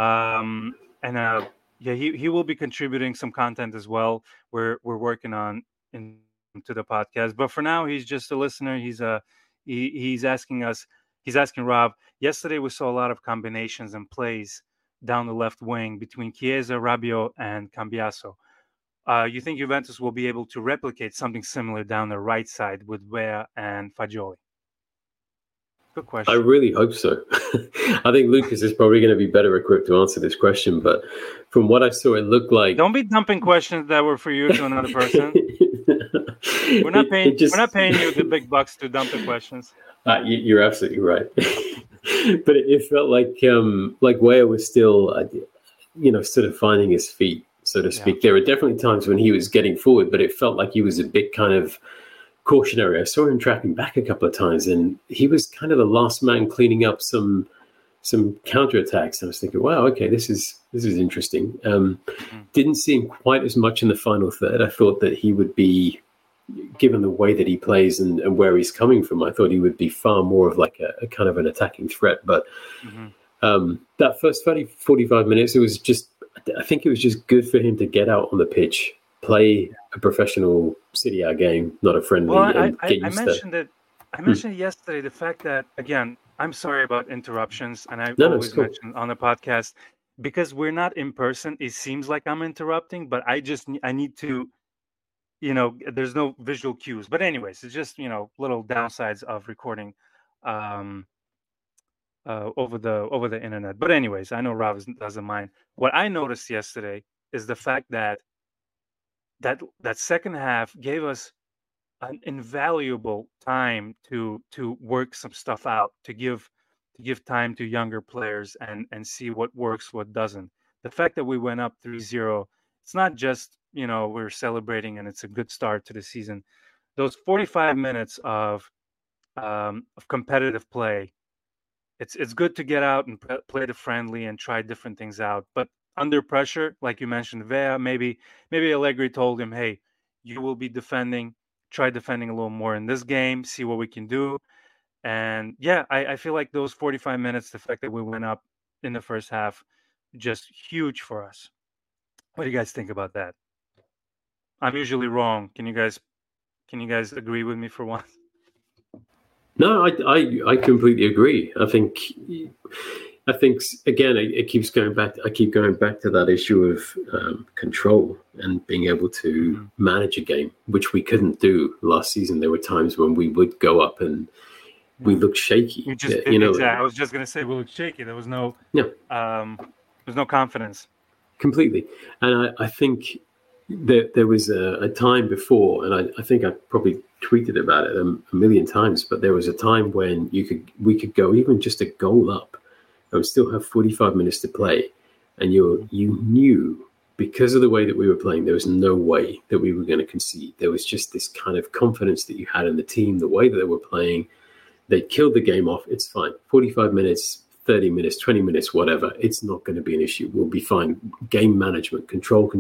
He will be contributing some content as well. We're working on into the podcast. But for now, he's just a listener. He's asking Rob, yesterday we saw a lot of combinations and plays down the left wing between Chiesa, Rabiot, and Cambiaso. You think Juventus will be able to replicate something similar down the right side with Weah and Fagioli? Good question. I really hope so. I think Lucas is probably going to be better equipped to answer this question, but from what I saw, it looked like... Don't be dumping questions that were for you to another person. We're not paying you the big bucks to dump the questions. You're absolutely right. But it felt like Weah was still, sort of finding his feet, so to speak. Yeah. There were definitely times when he was getting forward, but it felt like he was a bit kind of cautionary. I saw him tracking back a couple of times, and he was kind of the last man cleaning up some counterattacks. I was thinking, wow, okay, this is interesting. Didn't see him quite as much in the final third. I thought that he would be, given the way that he plays and where he's coming from, I thought he would be far more of like a kind of an attacking threat. But that first 45 minutes, I think it was just good for him to get out on the pitch, play a professional Serie A game, not a friendly. Well, I mentioned it yesterday, the fact that, again, I'm sorry about interruptions, and I always mention on the podcast, because we're not in person, it seems like I'm interrupting, but I need to, there's no visual cues. But anyways, it's just, little downsides of recording over the internet. But anyways, I know Rob doesn't mind. What I noticed yesterday is the fact that second half gave us an invaluable time to work some stuff out, to give time to younger players and see what works, what doesn't. The fact that we went up 3-0, it's not just we're celebrating and it's a good start to the season. Those 45 minutes of competitive play, it's good to get out and play the friendly and try different things out. But under pressure, like you mentioned, Vea, maybe Allegri told him, hey, you will be defending, try defending a little more in this game, see what we can do. And yeah, I feel like those 45 minutes, the fact that we went up in the first half, just huge for us. What do you guys think about that? I'm usually wrong. Can you guys agree with me for once? No, I completely agree. I think again, it keeps going back. I keep going back to that issue of control and being able to manage a game, which we couldn't do last season. There were times when we would go up and we looked shaky. Exactly. I was just going to say we looked shaky. There was no confidence. Completely. And I think there was a time before, and I think I probably tweeted about it a million times, but there was a time when we could go even just a goal up and still have 45 minutes to play. And you knew, because of the way that we were playing, there was no way that we were going to concede. There was just this kind of confidence that you had in the team, the way that they were playing. They killed the game off. It's fine. 45 minutes, 30 minutes, 20 minutes, whatever. It's not going to be an issue. We'll be fine. Game management, control.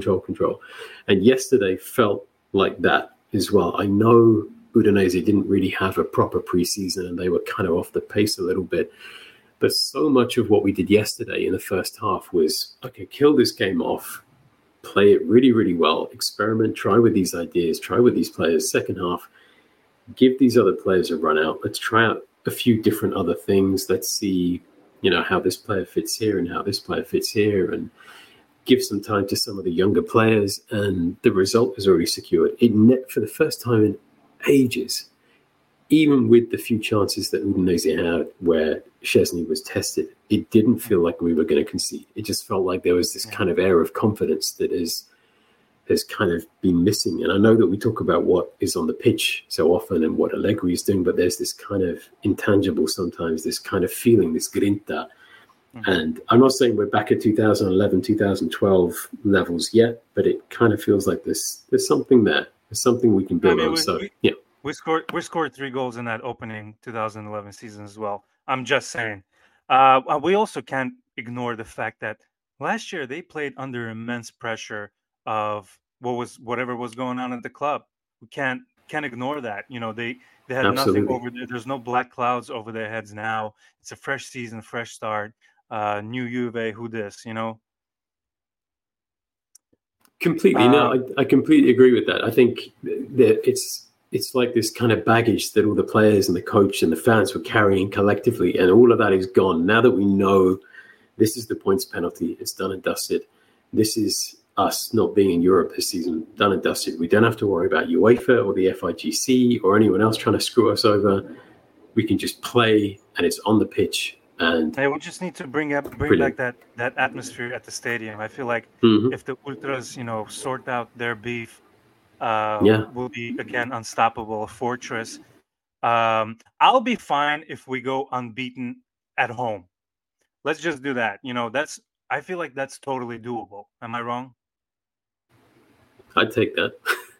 And yesterday felt like that as well. I know Udinese didn't really have a proper preseason and they were kind of off the pace a little bit. But so much of what we did yesterday in the first half was, okay, kill this game off, play it really, really well, experiment, try with these ideas, try with these players. Second half, give these other players a run out. Let's try out a few different other things. Let's see, how this player fits here and how this player fits here, and give some time to some of the younger players. And the result was already secured. For the first time in ages, even with the few chances that Udinese had where Szczesny was tested, it didn't feel like we were going to concede. It just felt like there was this kind of air of confidence that has kind of been missing. And I know that we talk about what is on the pitch so often and what Allegri is doing, but there's this kind of intangible sometimes, this kind of feeling, this grinta. And I'm not saying we're back at 2011, 2012 levels yet, but it kind of feels like there's something there. There's something we can build on. We scored 3 goals in that opening 2011 season as well. I'm just saying. We also can't ignore the fact that last year they played under immense pressure of whatever was going on at the club. We can't ignore that. They had Absolutely. nothing over there. There's no black clouds over their heads now. It's a fresh season, fresh start. New Juve, who this? Completely. No, I completely agree with that. I think that it's like this kind of baggage that all the players and the coach and the fans were carrying collectively, and all of that is gone. Now that we know this is the points penalty, it's done and dusted. This is us not being in Europe this season, done and dusted. We don't have to worry about UEFA or the FIGC or anyone else trying to screw us over. We can just play, and it's on the pitch. And we just need to bring back that atmosphere at the stadium. I feel like if the Ultras, sort out their beef, will be again unstoppable, a fortress. I'll be fine if we go unbeaten at home. Let's just do that. I feel like that's totally doable. Am I wrong? I'd take that.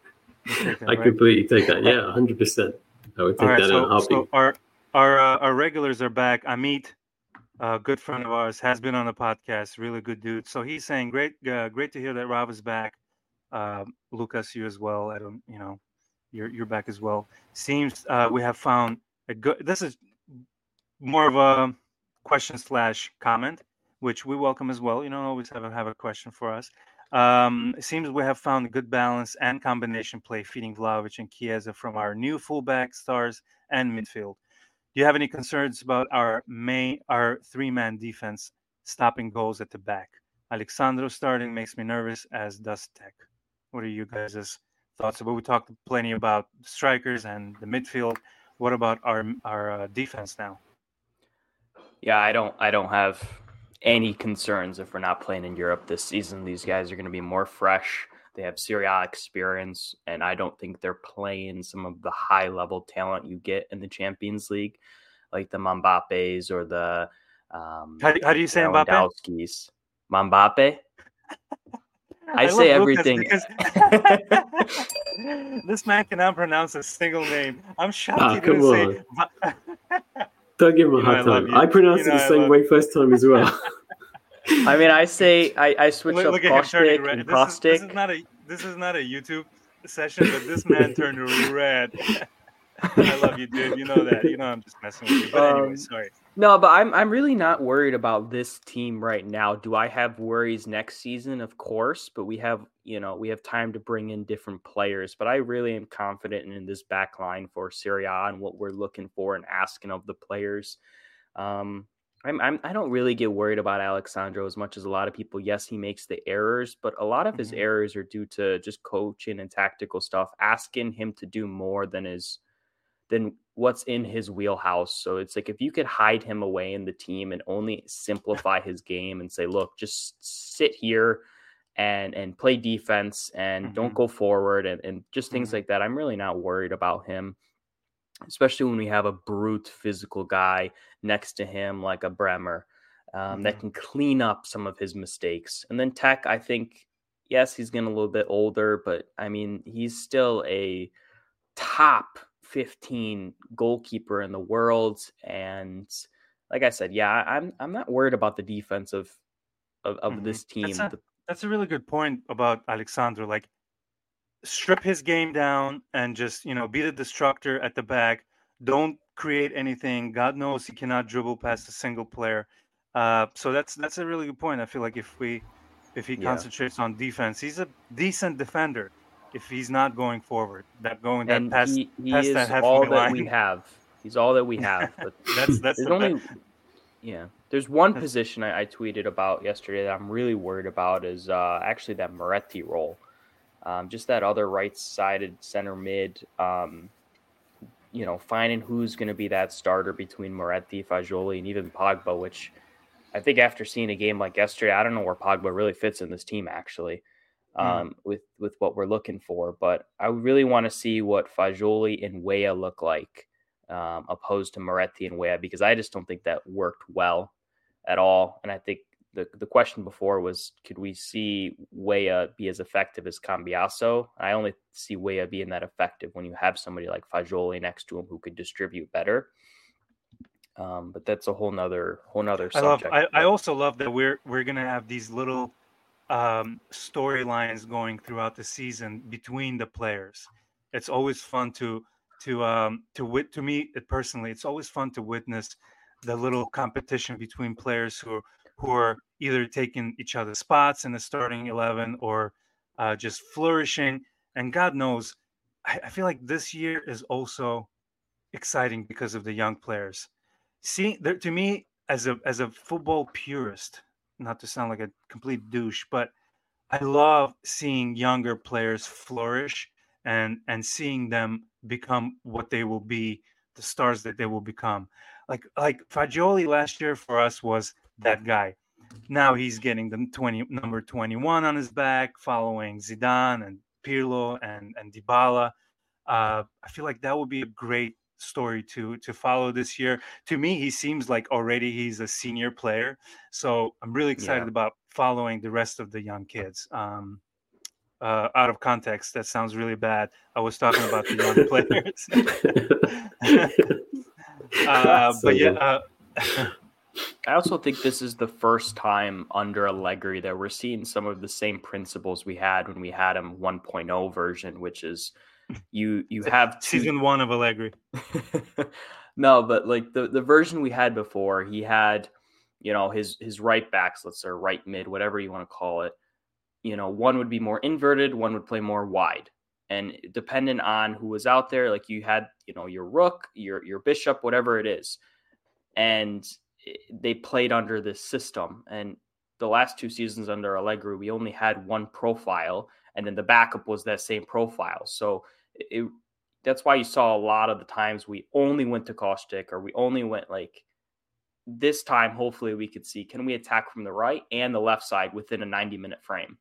I completely take that. Yeah, 100%. I would take that in a heartbeat. So our regulars are back. Amit, a good friend of ours, has been on the podcast. Really good dude. So he's saying, great to hear that Rav is back. Lucas, you as well. You're back as well. Seems we have found a good. This is more of a question/comment, which we welcome as well. You don't always have a question for us. It seems we have found a good balance and combination play, feeding Vlahovic and Chiesa from our new fullback stars and midfield. Do you have any concerns about our 3-man defense stopping goals at the back? Alexandro starting makes me nervous, as does Tech. What are you guys' thoughts about? We talked plenty about strikers and the midfield. What about our defense now? Yeah, I don't have any concerns if we're not playing in Europe this season. These guys are going to be more fresh. They have Serie A experience, and I don't think they're playing some of the high-level talent you get in the Champions League, like the Mbappes or the how do you say Mbappe? Mbappe? I say love Lucas everything. because this man cannot pronounce a single name. I'm shocked he come didn't say. on. Don't give him a You know I hard love time. you. I pronounced You know it the I same love way you. first time as well. I mean, I say I switch up Look at him turning caustic red. and This caustic. is not a YouTube session, but this man turned red. I love you, dude. You know that. You know I'm just messing with you. But anyway, sorry. No, but I'm really not worried about this team right now. Do I have worries next season? Of course, but we have time to bring in different players. But I really am confident in this back line for Serie A and what we're looking for and asking of the players. I don't really get worried about Alexandro as much as a lot of people. Yes, he makes the errors, but a lot of his errors are due to just coaching and tactical stuff, asking him to do more than what's in his wheelhouse. So it's like, if you could hide him away in the team and only simplify his game and say, look, just sit here and play defense and don't go forward and just things like that. I'm really not worried about him, especially when we have a brute physical guy next to him, like a Bremer, that can clean up some of his mistakes. And then Tech, I think, yes, he's getting a little bit older, but I mean, he's still a top 15 goalkeeper in the world. And like I said, yeah, I'm not worried about the defense of this team. That's a really good point about Alexandro. Like, strip his game down and just, be the destructor at the back. Don't create anything. God knows he cannot dribble past a single player. So that's a really good point. I feel like if he concentrates on defense, he's a decent defender. If he's not going forward, he is all that we have. He's all that we have. But there's one position I tweeted about yesterday that I'm really worried about is actually that Moretti role. Just that other right-sided center mid, finding who's going to be that starter between Moretti, Fagioli, and even Pogba, which I think after seeing a game like yesterday, I don't know where Pogba really fits in this team, actually, with what we're looking for. But I really want to see what Fagioli and Weah look like opposed to Moretti and Weah, because I just don't think that worked well at all. And I think the question before was, could we see Weah be as effective as Cambiaso? I only see Weah being that effective when you have somebody like Fagioli next to him who could distribute better. But that's a whole nother subject. I also love that we're going to have these little storylines going throughout the season between the players. It's always fun to me personally. It's always fun to witness the little competition between players who are either taking each other's spots in the starting 11 or just flourishing. And God knows, I feel like this year is also exciting because of the young players. To me, as a football purist, not to sound like a complete douche, but I love seeing younger players flourish and seeing them become what they will be, the stars that they will become. Like Fagioli last year for us was that guy. Now he's getting the number 21 on his back, following Zidane and Pirlo and Dybala. I feel like that would be a great story to follow this year. To me, he seems like already he's a senior player, so I'm really excited about following the rest of the young kids. Out of context, that sounds really bad. I was talking about the young players. But yeah. I also think this is the first time under Allegri that we're seeing some of the same principles we had when we had him 1.0 version, which is you have season 1 of Allegri. No, but like the version we had before, he had, his right backs, let's say right mid, whatever you want to call it. One would be more inverted, one would play more wide. And depending on who was out there, like you had, your Rook, your Bishop, whatever it is. And they played under this system. And the last 2 seasons under Allegri, we only had one profile, and then the backup was that same profile. So that's why you saw a lot of the times we only went to Caustic, or we only went like this time. Hopefully we could see, can we attack from the right and the left side within a 90-minute frame?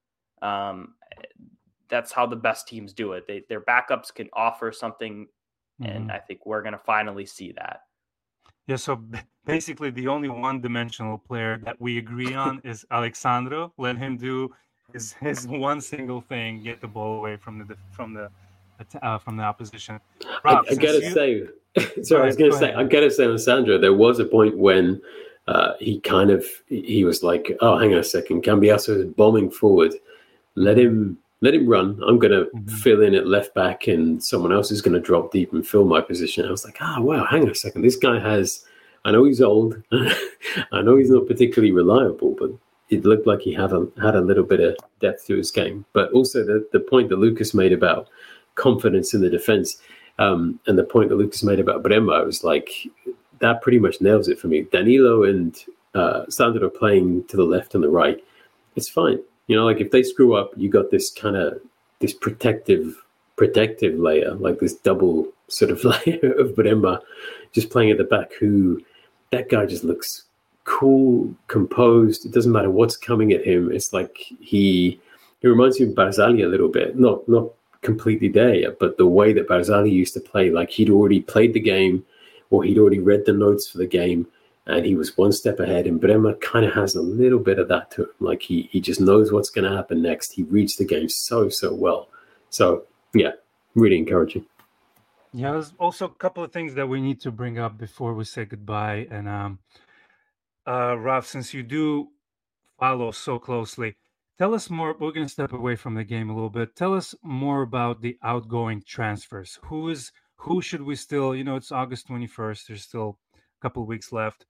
That's how the best teams do it. Their backups can offer something. And I think we're going to finally see that. Yeah, so basically the only one-dimensional player that we agree on is Alexandro. Let him do his one single thing, get the ball away from the opposition. Rob, I gotta say, Go I was ahead, gonna go say, ahead. I gotta say on Sandro, there was a point when he was like, "Oh, hang on a second, Cambiasso is bombing forward. Let him run. I'm gonna fill in at left back, and someone else is gonna drop deep and fill my position." I was like, "Oh wow, hang on a second, this guy has." I know he's old. I know he's not particularly reliable, but it looked like he had a little bit of depth to his game. But also the point that Lucas made about confidence in the defense, and the point that Lucas made about Brema, was like, that pretty much nails it for me. Danilo and Sandro playing to the left and the right, it's fine. You know, like if they screw up, you got this kind of this protective layer, like this double sort of layer of Brema just playing at the back, who that guy just looks cool, composed. It doesn't matter what's coming at him. It's like he reminds me of Barzagli a little bit, not completely there yet, but the way that Barzagli used to play, like he'd already played the game or he'd already read the notes for the game and he was one step ahead. And Brema kind of has a little bit of that to him. Like he just knows what's going to happen next. He reads the game so well. So yeah, really encouraging. Yeah, there's also a couple of things that we need to bring up before we say goodbye. And Ralph, since you do follow so closely, tell us more. We're going to step away from the game a little bit. Tell us more about the outgoing transfers. Who should we still? You know, it's August 21st. There's still a couple of weeks left.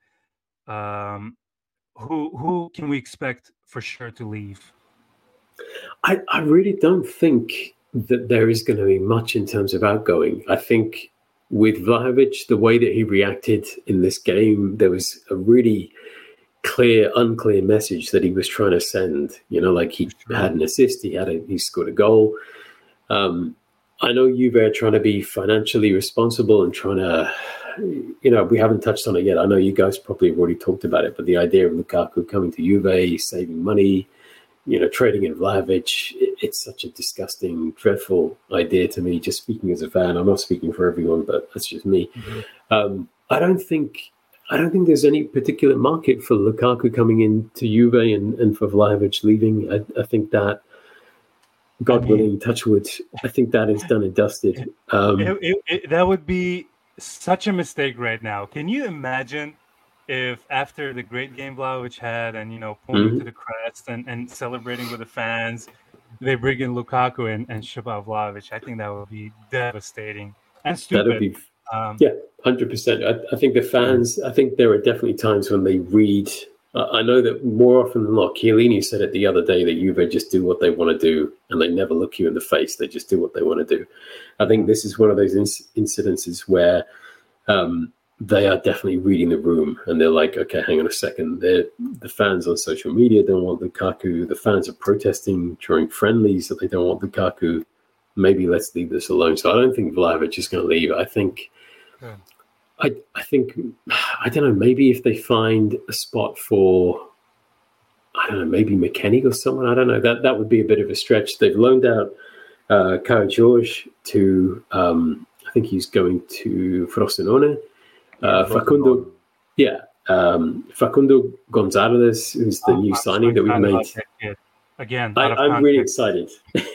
Who can we expect for sure to leave? I really don't think that there is going to be much in terms of outgoing. I think with Vlahovic, the way that he reacted in this game, there was a really unclear message that he was trying to send. You know, like he had an assist, he scored a goal. I know Juve are trying to be financially responsible and trying to, you know, we haven't touched on it yet. I know you guys probably have already talked about it, but the idea of Lukaku coming to Juve, saving money, you know, trading in Vlahovic, it's such a disgusting, dreadful idea to me, just speaking as a fan. I'm not speaking for everyone, but that's just me. I don't think there's any particular market for Lukaku coming into Juve and for Vlahovic leaving. I think that, God willing, touch wood, I think that is done and dusted. That would be such a mistake right now. Can you imagine if after the great game Vlahovic had and, you know, pointing to the crest and celebrating with the fans, they bring in Lukaku and ship out Vlahovic? I think that would be devastating and stupid. That would be, 100%. I think the fans, I think there are definitely times when they read, I know that more often than not, Chiellini said it the other day that Juve just do what they want to do and they never look you in the face. They just do what they want to do. I think this is one of those incidences where they are definitely reading the room and they're like, okay, hang on a second. The fans on social media don't want Lukaku. The fans are protesting during friendlies that they don't want Lukaku. Maybe let's leave this alone. So I don't think Vlahovic is going to leave. I think, I think, I don't know, maybe if they find a spot for, I don't know, maybe McKennie or someone, I don't know, that would be a bit of a stretch. They've loaned out Kyle George to, I think he's going to Frosinone. Facundo Gonzalez, who's the new signing that we've made. Again, I'm really excited.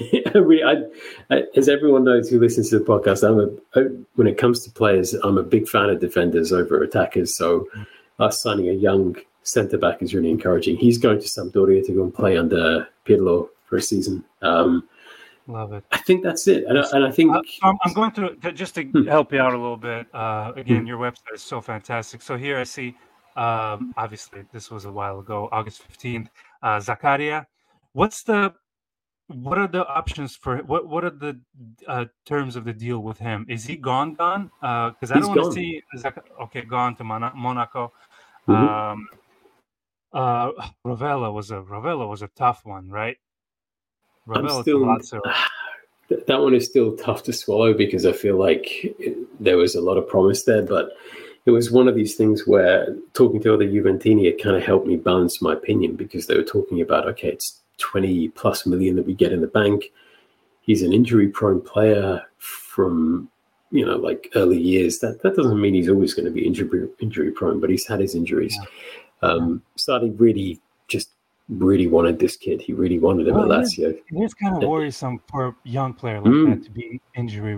As everyone knows who listens to the podcast, when it comes to players, I'm a big fan of defenders over attackers. So us signing a young centre back is really encouraging. He's going to Sampdoria to go and play under Pirlo for a season. Love it. I think that's it. And I think I'm going to just to help you out a little bit. Again, your website is so fantastic. So here I see, obviously this was a while ago, August 15th, Zakaria. What are the options for what are the terms of the deal with him? Is he gone? Because I don't want to see gone to Monaco. Rovella was a tough one, right? That one is still tough to swallow because I feel like there was a lot of promise there, but it was one of these things where talking to other Juventini, it kind of helped me balance my opinion because they were talking about, okay, it's 20 plus million that we get in the bank. He's an injury prone player from, you know, like early years. That doesn't mean he's always going to be injury prone, but he's had his injuries. Started really just really wanted this kid. He really wanted him at Lazio. It is kind of worrisome for a young player like that to be injury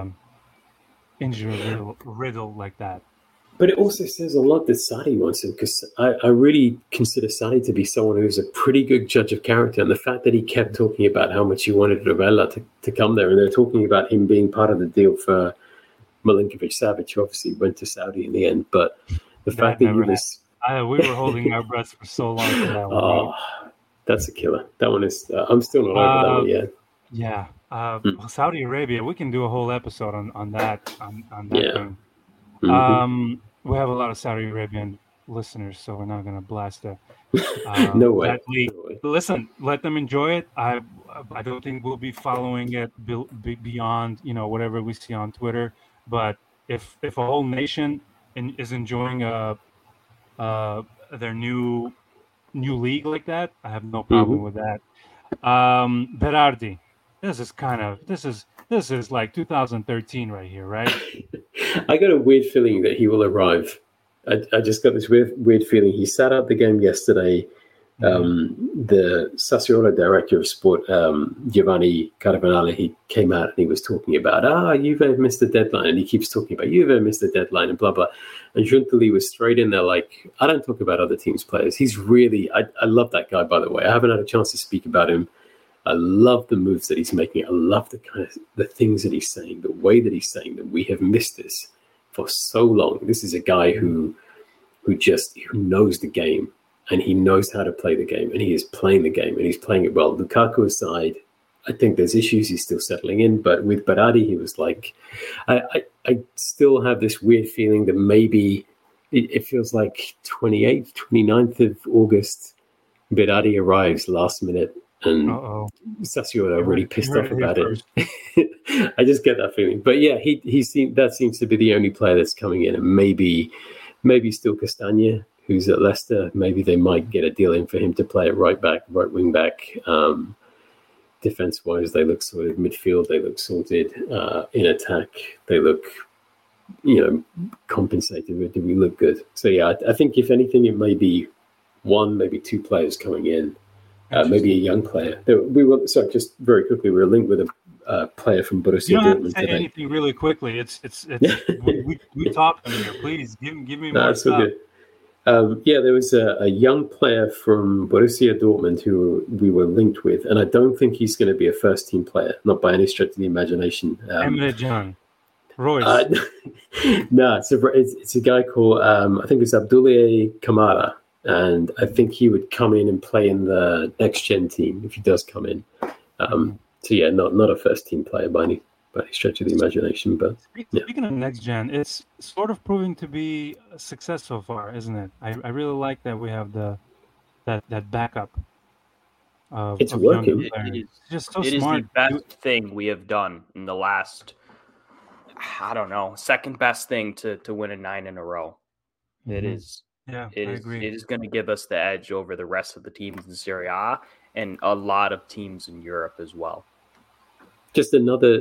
riddled like that. But it also says a lot that Sarri wants him, because I really consider Sarri to be someone who's a pretty good judge of character. And the fact that he kept talking about how much he wanted Ravella to come there, and they're talking about him being part of the deal for Milinkovic-Savic, who obviously went to Saudi in the end. But the fact that he was... we were holding our breaths for so long for that one. Oh, that's a killer. That one is... I'm still not over that one yet. Yeah. Well, Saudi Arabia, we can do a whole episode on that thing. Mm-hmm. We have a lot of Saudi Arabian listeners, so we're not going to blast it. No way. Listen, let them enjoy it. I don't think we'll be following it beyond whatever we see on Twitter. But if a whole nation is enjoying their new league like that, I have no problem with that. Berardi, this is like 2013 right here, right? I got a weird feeling that he will arrive. I just got this weird feeling. He sat out the game yesterday. The Sassuolo director of sport, Giovanni Caravanale, he came out and he was talking about, Juve missed the deadline. And he keeps talking about Juve missed the deadline and blah, blah. And Giuntoli was straight in there like, I don't talk about other teams' players. He's really, I love that guy, by the way. I haven't had a chance to speak about him. I love the moves that he's making. I love the things that he's saying, the way that he's saying that we have missed this for so long. This is a guy who knows the game, and he knows how to play the game, and he is playing the game, and he's playing it well. Lukaku aside, I think there's issues. He's still settling in, but with Berardi, he was like, I still have this weird feeling that maybe it feels like 28th, 29th of August, Berardi arrives last minute. And Sassuolo are really pissed off about it. I just get that feeling. But yeah, that seems to be the only player that's coming in. And maybe still Castagna, who's at Leicester. Maybe they might get a deal in for him to play at right wing back. Defense-wise, they look sorted. Midfield, they look sorted. In attack, they look, compensated. Do we look good? So yeah, I think if anything, it may be one, maybe two players coming in. Maybe a young player. Just very quickly, we were linked with a player from Borussia Dortmund today. You don't have to say anything really quickly. It's we talked on here. Please give me more stuff. Good. There was a young player from Borussia Dortmund who we were linked with, and I don't think he's going to be a first-team player, not by any stretch of the imagination. Emre Can, Royce. No, it's a guy called I think it's Abdoulaye Kamara. And I think he would come in and play in the next gen team if he does come in. So yeah, not a first team player by any stretch of the imagination. But speaking of next gen, it's sort of proving to be a success so far, isn't it? I really like that we have that backup. It's working. It is just so it smart. Is the best thing we have done in the last, second best thing to win a 9 in a row. Mm-hmm. It is. Yeah, I agree. It is going to give us the edge over the rest of the teams in Serie A and a lot of teams in Europe as well. It's another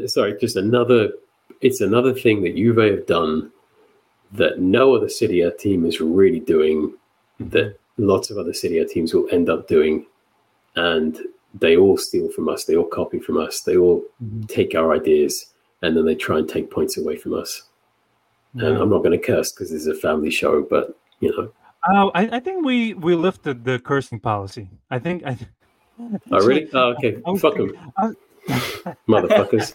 thing that Juve have done that no other Serie A team is really doing, that lots of other Serie A teams will end up doing, and they all steal from us, they all copy from us, they all take our ideas, and then they try and take points away from us. Yeah. And I'm not going to curse because this is a family show, but I think we lifted the cursing policy. I think. Oh really? Oh, okay. Fuck them, motherfuckers.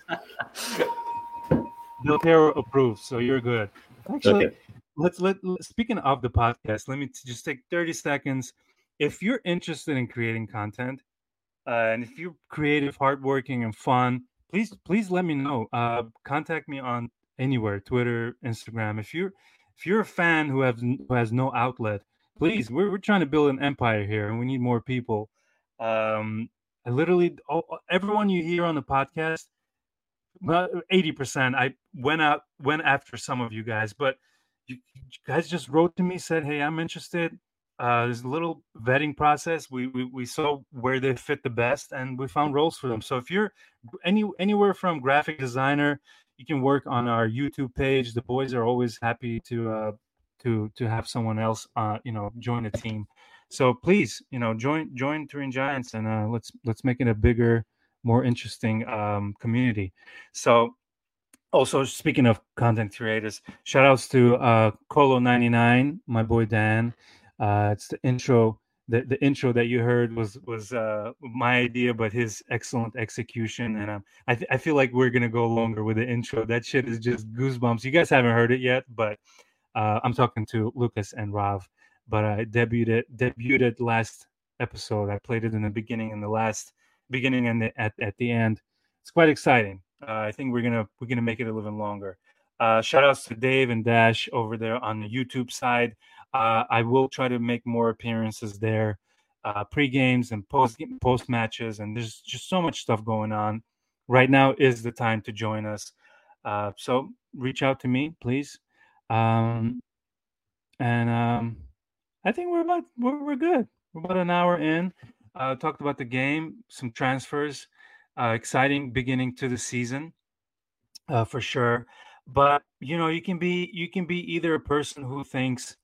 Del Piero approves, so you're good. Actually, okay. Let's speaking of the podcast, let me just take 30 seconds. If you're interested in creating content, and if you're creative, hardworking, and fun, please let me know. Contact me on anywhere, Twitter, Instagram. If you're a fan who has no outlet, please, we're trying to build an empire here, and we need more people. I literally, everyone you hear on the podcast, well, 80%, I went after some of you guys, but you guys just wrote to me, said, hey, I'm interested. There's a little vetting process. We saw where they fit the best, and we found roles for them. So if you're anywhere from graphic designer, you can work on our YouTube page. The boys are always happy to have someone else, join the team. So please, join Turin Giants, and let's make it a bigger, more interesting community. So also, speaking of content creators, shout outs to Colo99, my boy Dan. It's the intro. The intro that you heard was my idea, but his excellent execution. And I feel like we're gonna go longer with the intro. That shit is just goosebumps. You guys haven't heard it yet, but I'm talking to Lucas and Rav. But I debuted last episode. I played it in the beginning and at the end. It's quite exciting. I think we're gonna make it a little longer. Shout outs to Dave and Dash over there on the YouTube side. I will try to make more appearances there, pre games and post matches, and there's just so much stuff going on. Right now is the time to join us. So reach out to me, please. And I think we're good. We're about an hour in. Talked about the game, some transfers. Exciting beginning to the season, for sure. But you can be either a person who thinks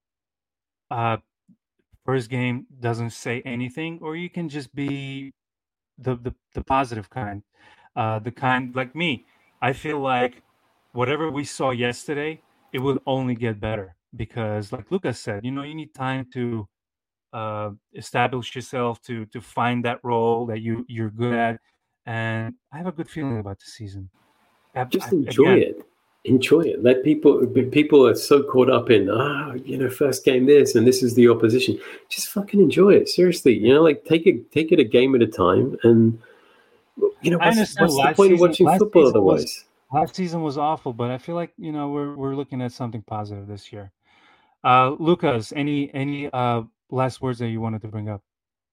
first game doesn't say anything, or you can just be the positive kind, the kind like me. I feel like whatever we saw yesterday, it will only get better because, like Lucas said, you need time to establish yourself, to find that role that you're good at. And I have a good feeling about the season. Just enjoy it. Enjoy it. Let people are so caught up in first game this and this is the opposition. Just fucking enjoy it. Seriously, take it a game at a time. And what's the point of watching football otherwise? Last season was awful, but I feel like we're looking at something positive this year. Lucas, any last words that you wanted to bring up?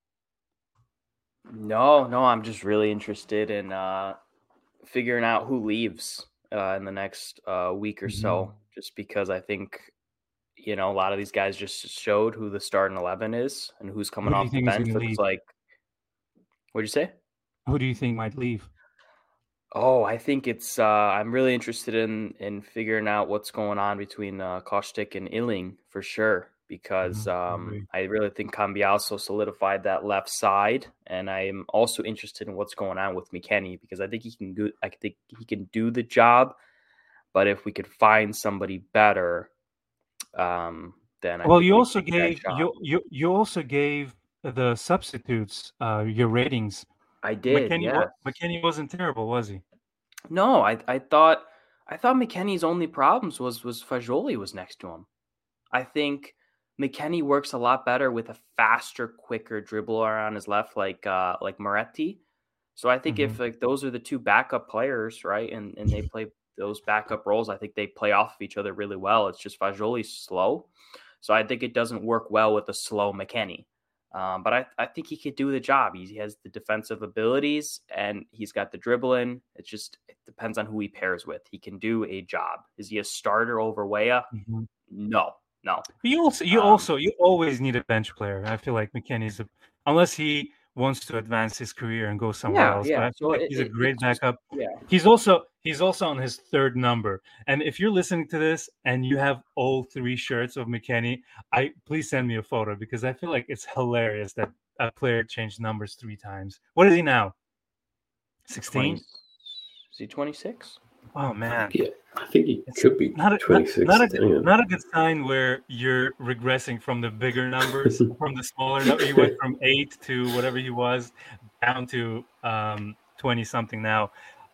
No, I'm just really interested in figuring out who leaves in the next week or so, just because I think, a lot of these guys just showed who the starting 11 is and who's coming off the bench. It's like, what'd you say? Who do you think might leave? Oh, I think it's I'm really interested in figuring out what's going on between Kostic and Illing for sure, because I really think Cambiaso solidified that left side, and I'm also interested in what's going on with McKennie, because I think he can do the job, but if we could find somebody better, then you also gave the substitutes your ratings. I did. McKennie wasn't terrible, was he? No, I thought McKennie's only problems was Fajoli was next to him. I think McKennie works a lot better with a faster, quicker dribbler on his left, like Moretti. So I think if those are the two backup players, right, and they play those backup roles, I think they play off of each other really well. It's just Fajoli's slow, so I think it doesn't work well with a slow McKennie. But I think he could do the job. He has the defensive abilities and he's got the dribbling. It depends on who he pairs with. He can do a job. Is he a starter over Weah? No. You always need a bench player. I feel like McKennie's unless he wants to advance his career and go somewhere else. Yeah. But I feel like he's a great backup. Yeah. He's also on his third number. And if you're listening to this and you have all 3 shirts of McKennie, please send me a photo, because I feel like it's hilarious that a player changed numbers 3 times. What is he now? 16? Is he 26? Oh man. Yeah, I think he could be 26. Not a good sign where you're regressing from the bigger numbers, from the smaller number. You went from 8 to whatever he was down to 20 something now.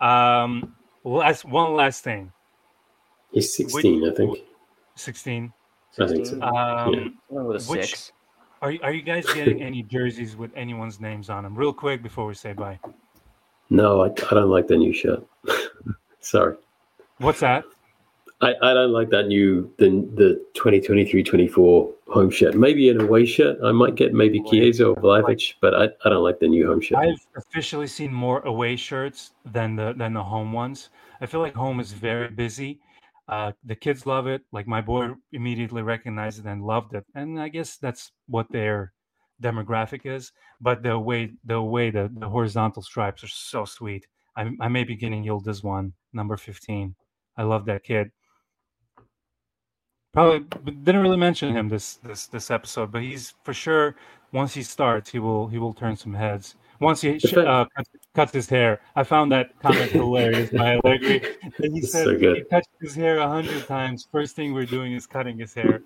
One last thing. He's 16, I think. 16. I think so. With a 6. Are you guys getting any jerseys with anyone's names on them? Real quick before we say bye. No, I don't like the new shirt. Sorry. What's that? I don't like that the 2023-24 home shirt. Maybe an away shirt. I might get maybe Chiesa or Vlahovic, but I don't like the new home shirt. I've officially seen more away shirts than the home ones. I feel like home is very busy. The kids love it. Like my boy immediately recognized it and loved it. And I guess that's what their demographic is. But the way the horizontal stripes are so sweet. I may be getting Yildiz one, number 15. I love that kid. Probably didn't really mention him this episode, but he's for sure. Once he starts, he will turn some heads. Once he cuts his hair, I found that comment hilarious by Allegri. He said So good. he touched his hair 100 times. First thing we're doing is cutting his hair.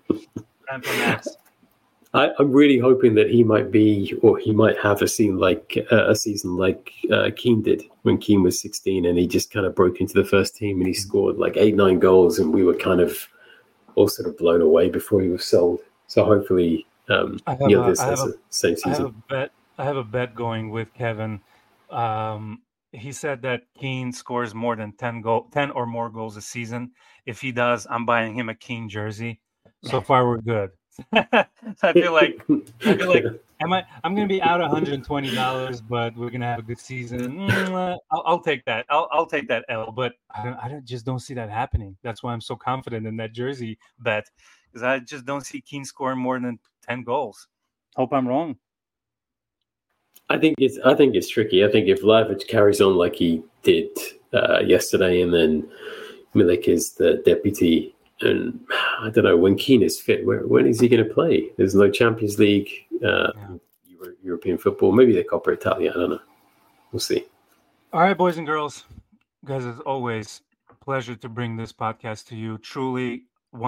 I'm really hoping that he might be, or he might have a season like Keane did when Keane was 16, and he just kind of broke into the first team and he scored like 8-9 goals, and we were kind of all sort of blown away before he was sold. So hopefully, this has the same season. I have a bet going with Kevin. He said that Keane scores more than 10 or more goals a season. If he does, I'm buying him a Keane jersey. So far, we're good. I feel like I'm going to be out $120, but we're going to have a good season. I'll take that. I'll take that L, but I just don't see that happening. That's why I'm so confident in that jersey bet, because I just don't see Keane scoring more than 10 goals. Hope I'm wrong. I think it's tricky. I think if Vlahovic carries on like he did yesterday, and then Milik is the deputy. And I don't know, when Keane is fit, when is he going to play? There's no Champions League, European football, maybe the Coppa Italia. I don't know. We'll see. All right, boys and girls. Guys, as always, pleasure to bring this podcast to you. Truly,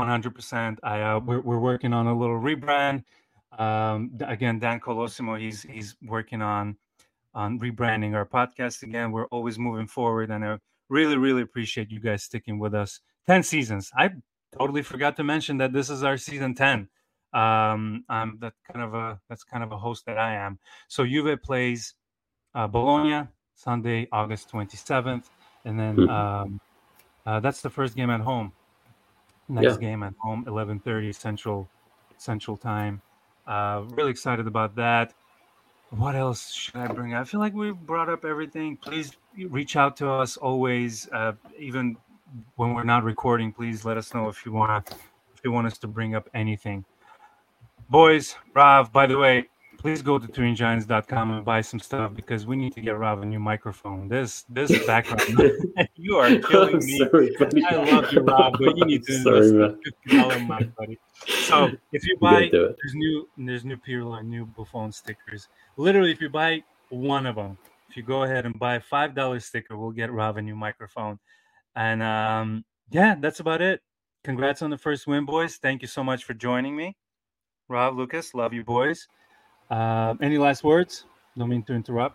100%. We're working on a little rebrand. Again, Dan Colosimo, he's working on rebranding our podcast again. We're always moving forward, and I really, really appreciate you guys sticking with us. 10 seasons. I totally forgot to mention that this is our season 10. That's kind of a host that I am. So Juve plays Bologna Sunday, August 27th, and then that's the first game at home. Next game at home, 11:30 Central Time. Really excited about that. What else should I bring up? I feel like we brought up everything. Please reach out to us always, even when we're not recording. Please let us know if you want us to bring up anything. Boys, Rav, by the way, please go to TurinGiants.com and buy some stuff, because we need to get Rav a new microphone. This background, you are killing me. Sorry, I love you, Rav, but you need to invest in $50 mic, buddy. So if you buy, there's new Pirlo and new Buffon stickers. Literally, if you buy one of them, if you go ahead and buy a $5 sticker, we'll get Rav a new microphone. And that's about it. Congrats on the first win, boys. Thank you so much for joining me. Rav, Lucas, love you, boys. Any last words? Don't mean to interrupt.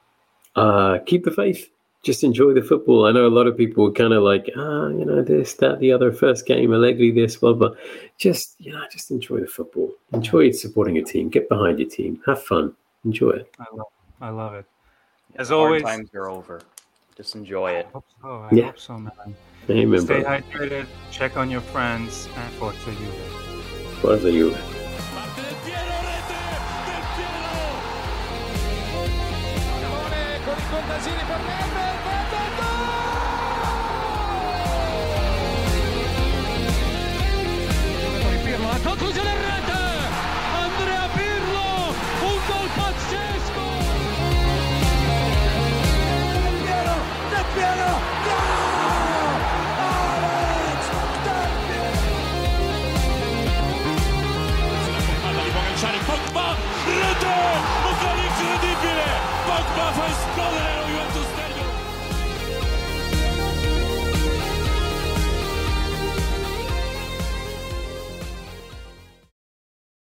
Keep the faith. Just enjoy the football. I know a lot of people are kind of like, this, that, the other, first game, Allegri, this, blah, blah. Just enjoy the football. Enjoy supporting a team. Get behind your team. Have fun. Enjoy it. I love it. As always, hard times are over. Just enjoy it. I hope so, man. Amen, Stay bro. hydrated. Check on your friends, and Forza Juve. Forza Juve. Con i contadini per Nedved.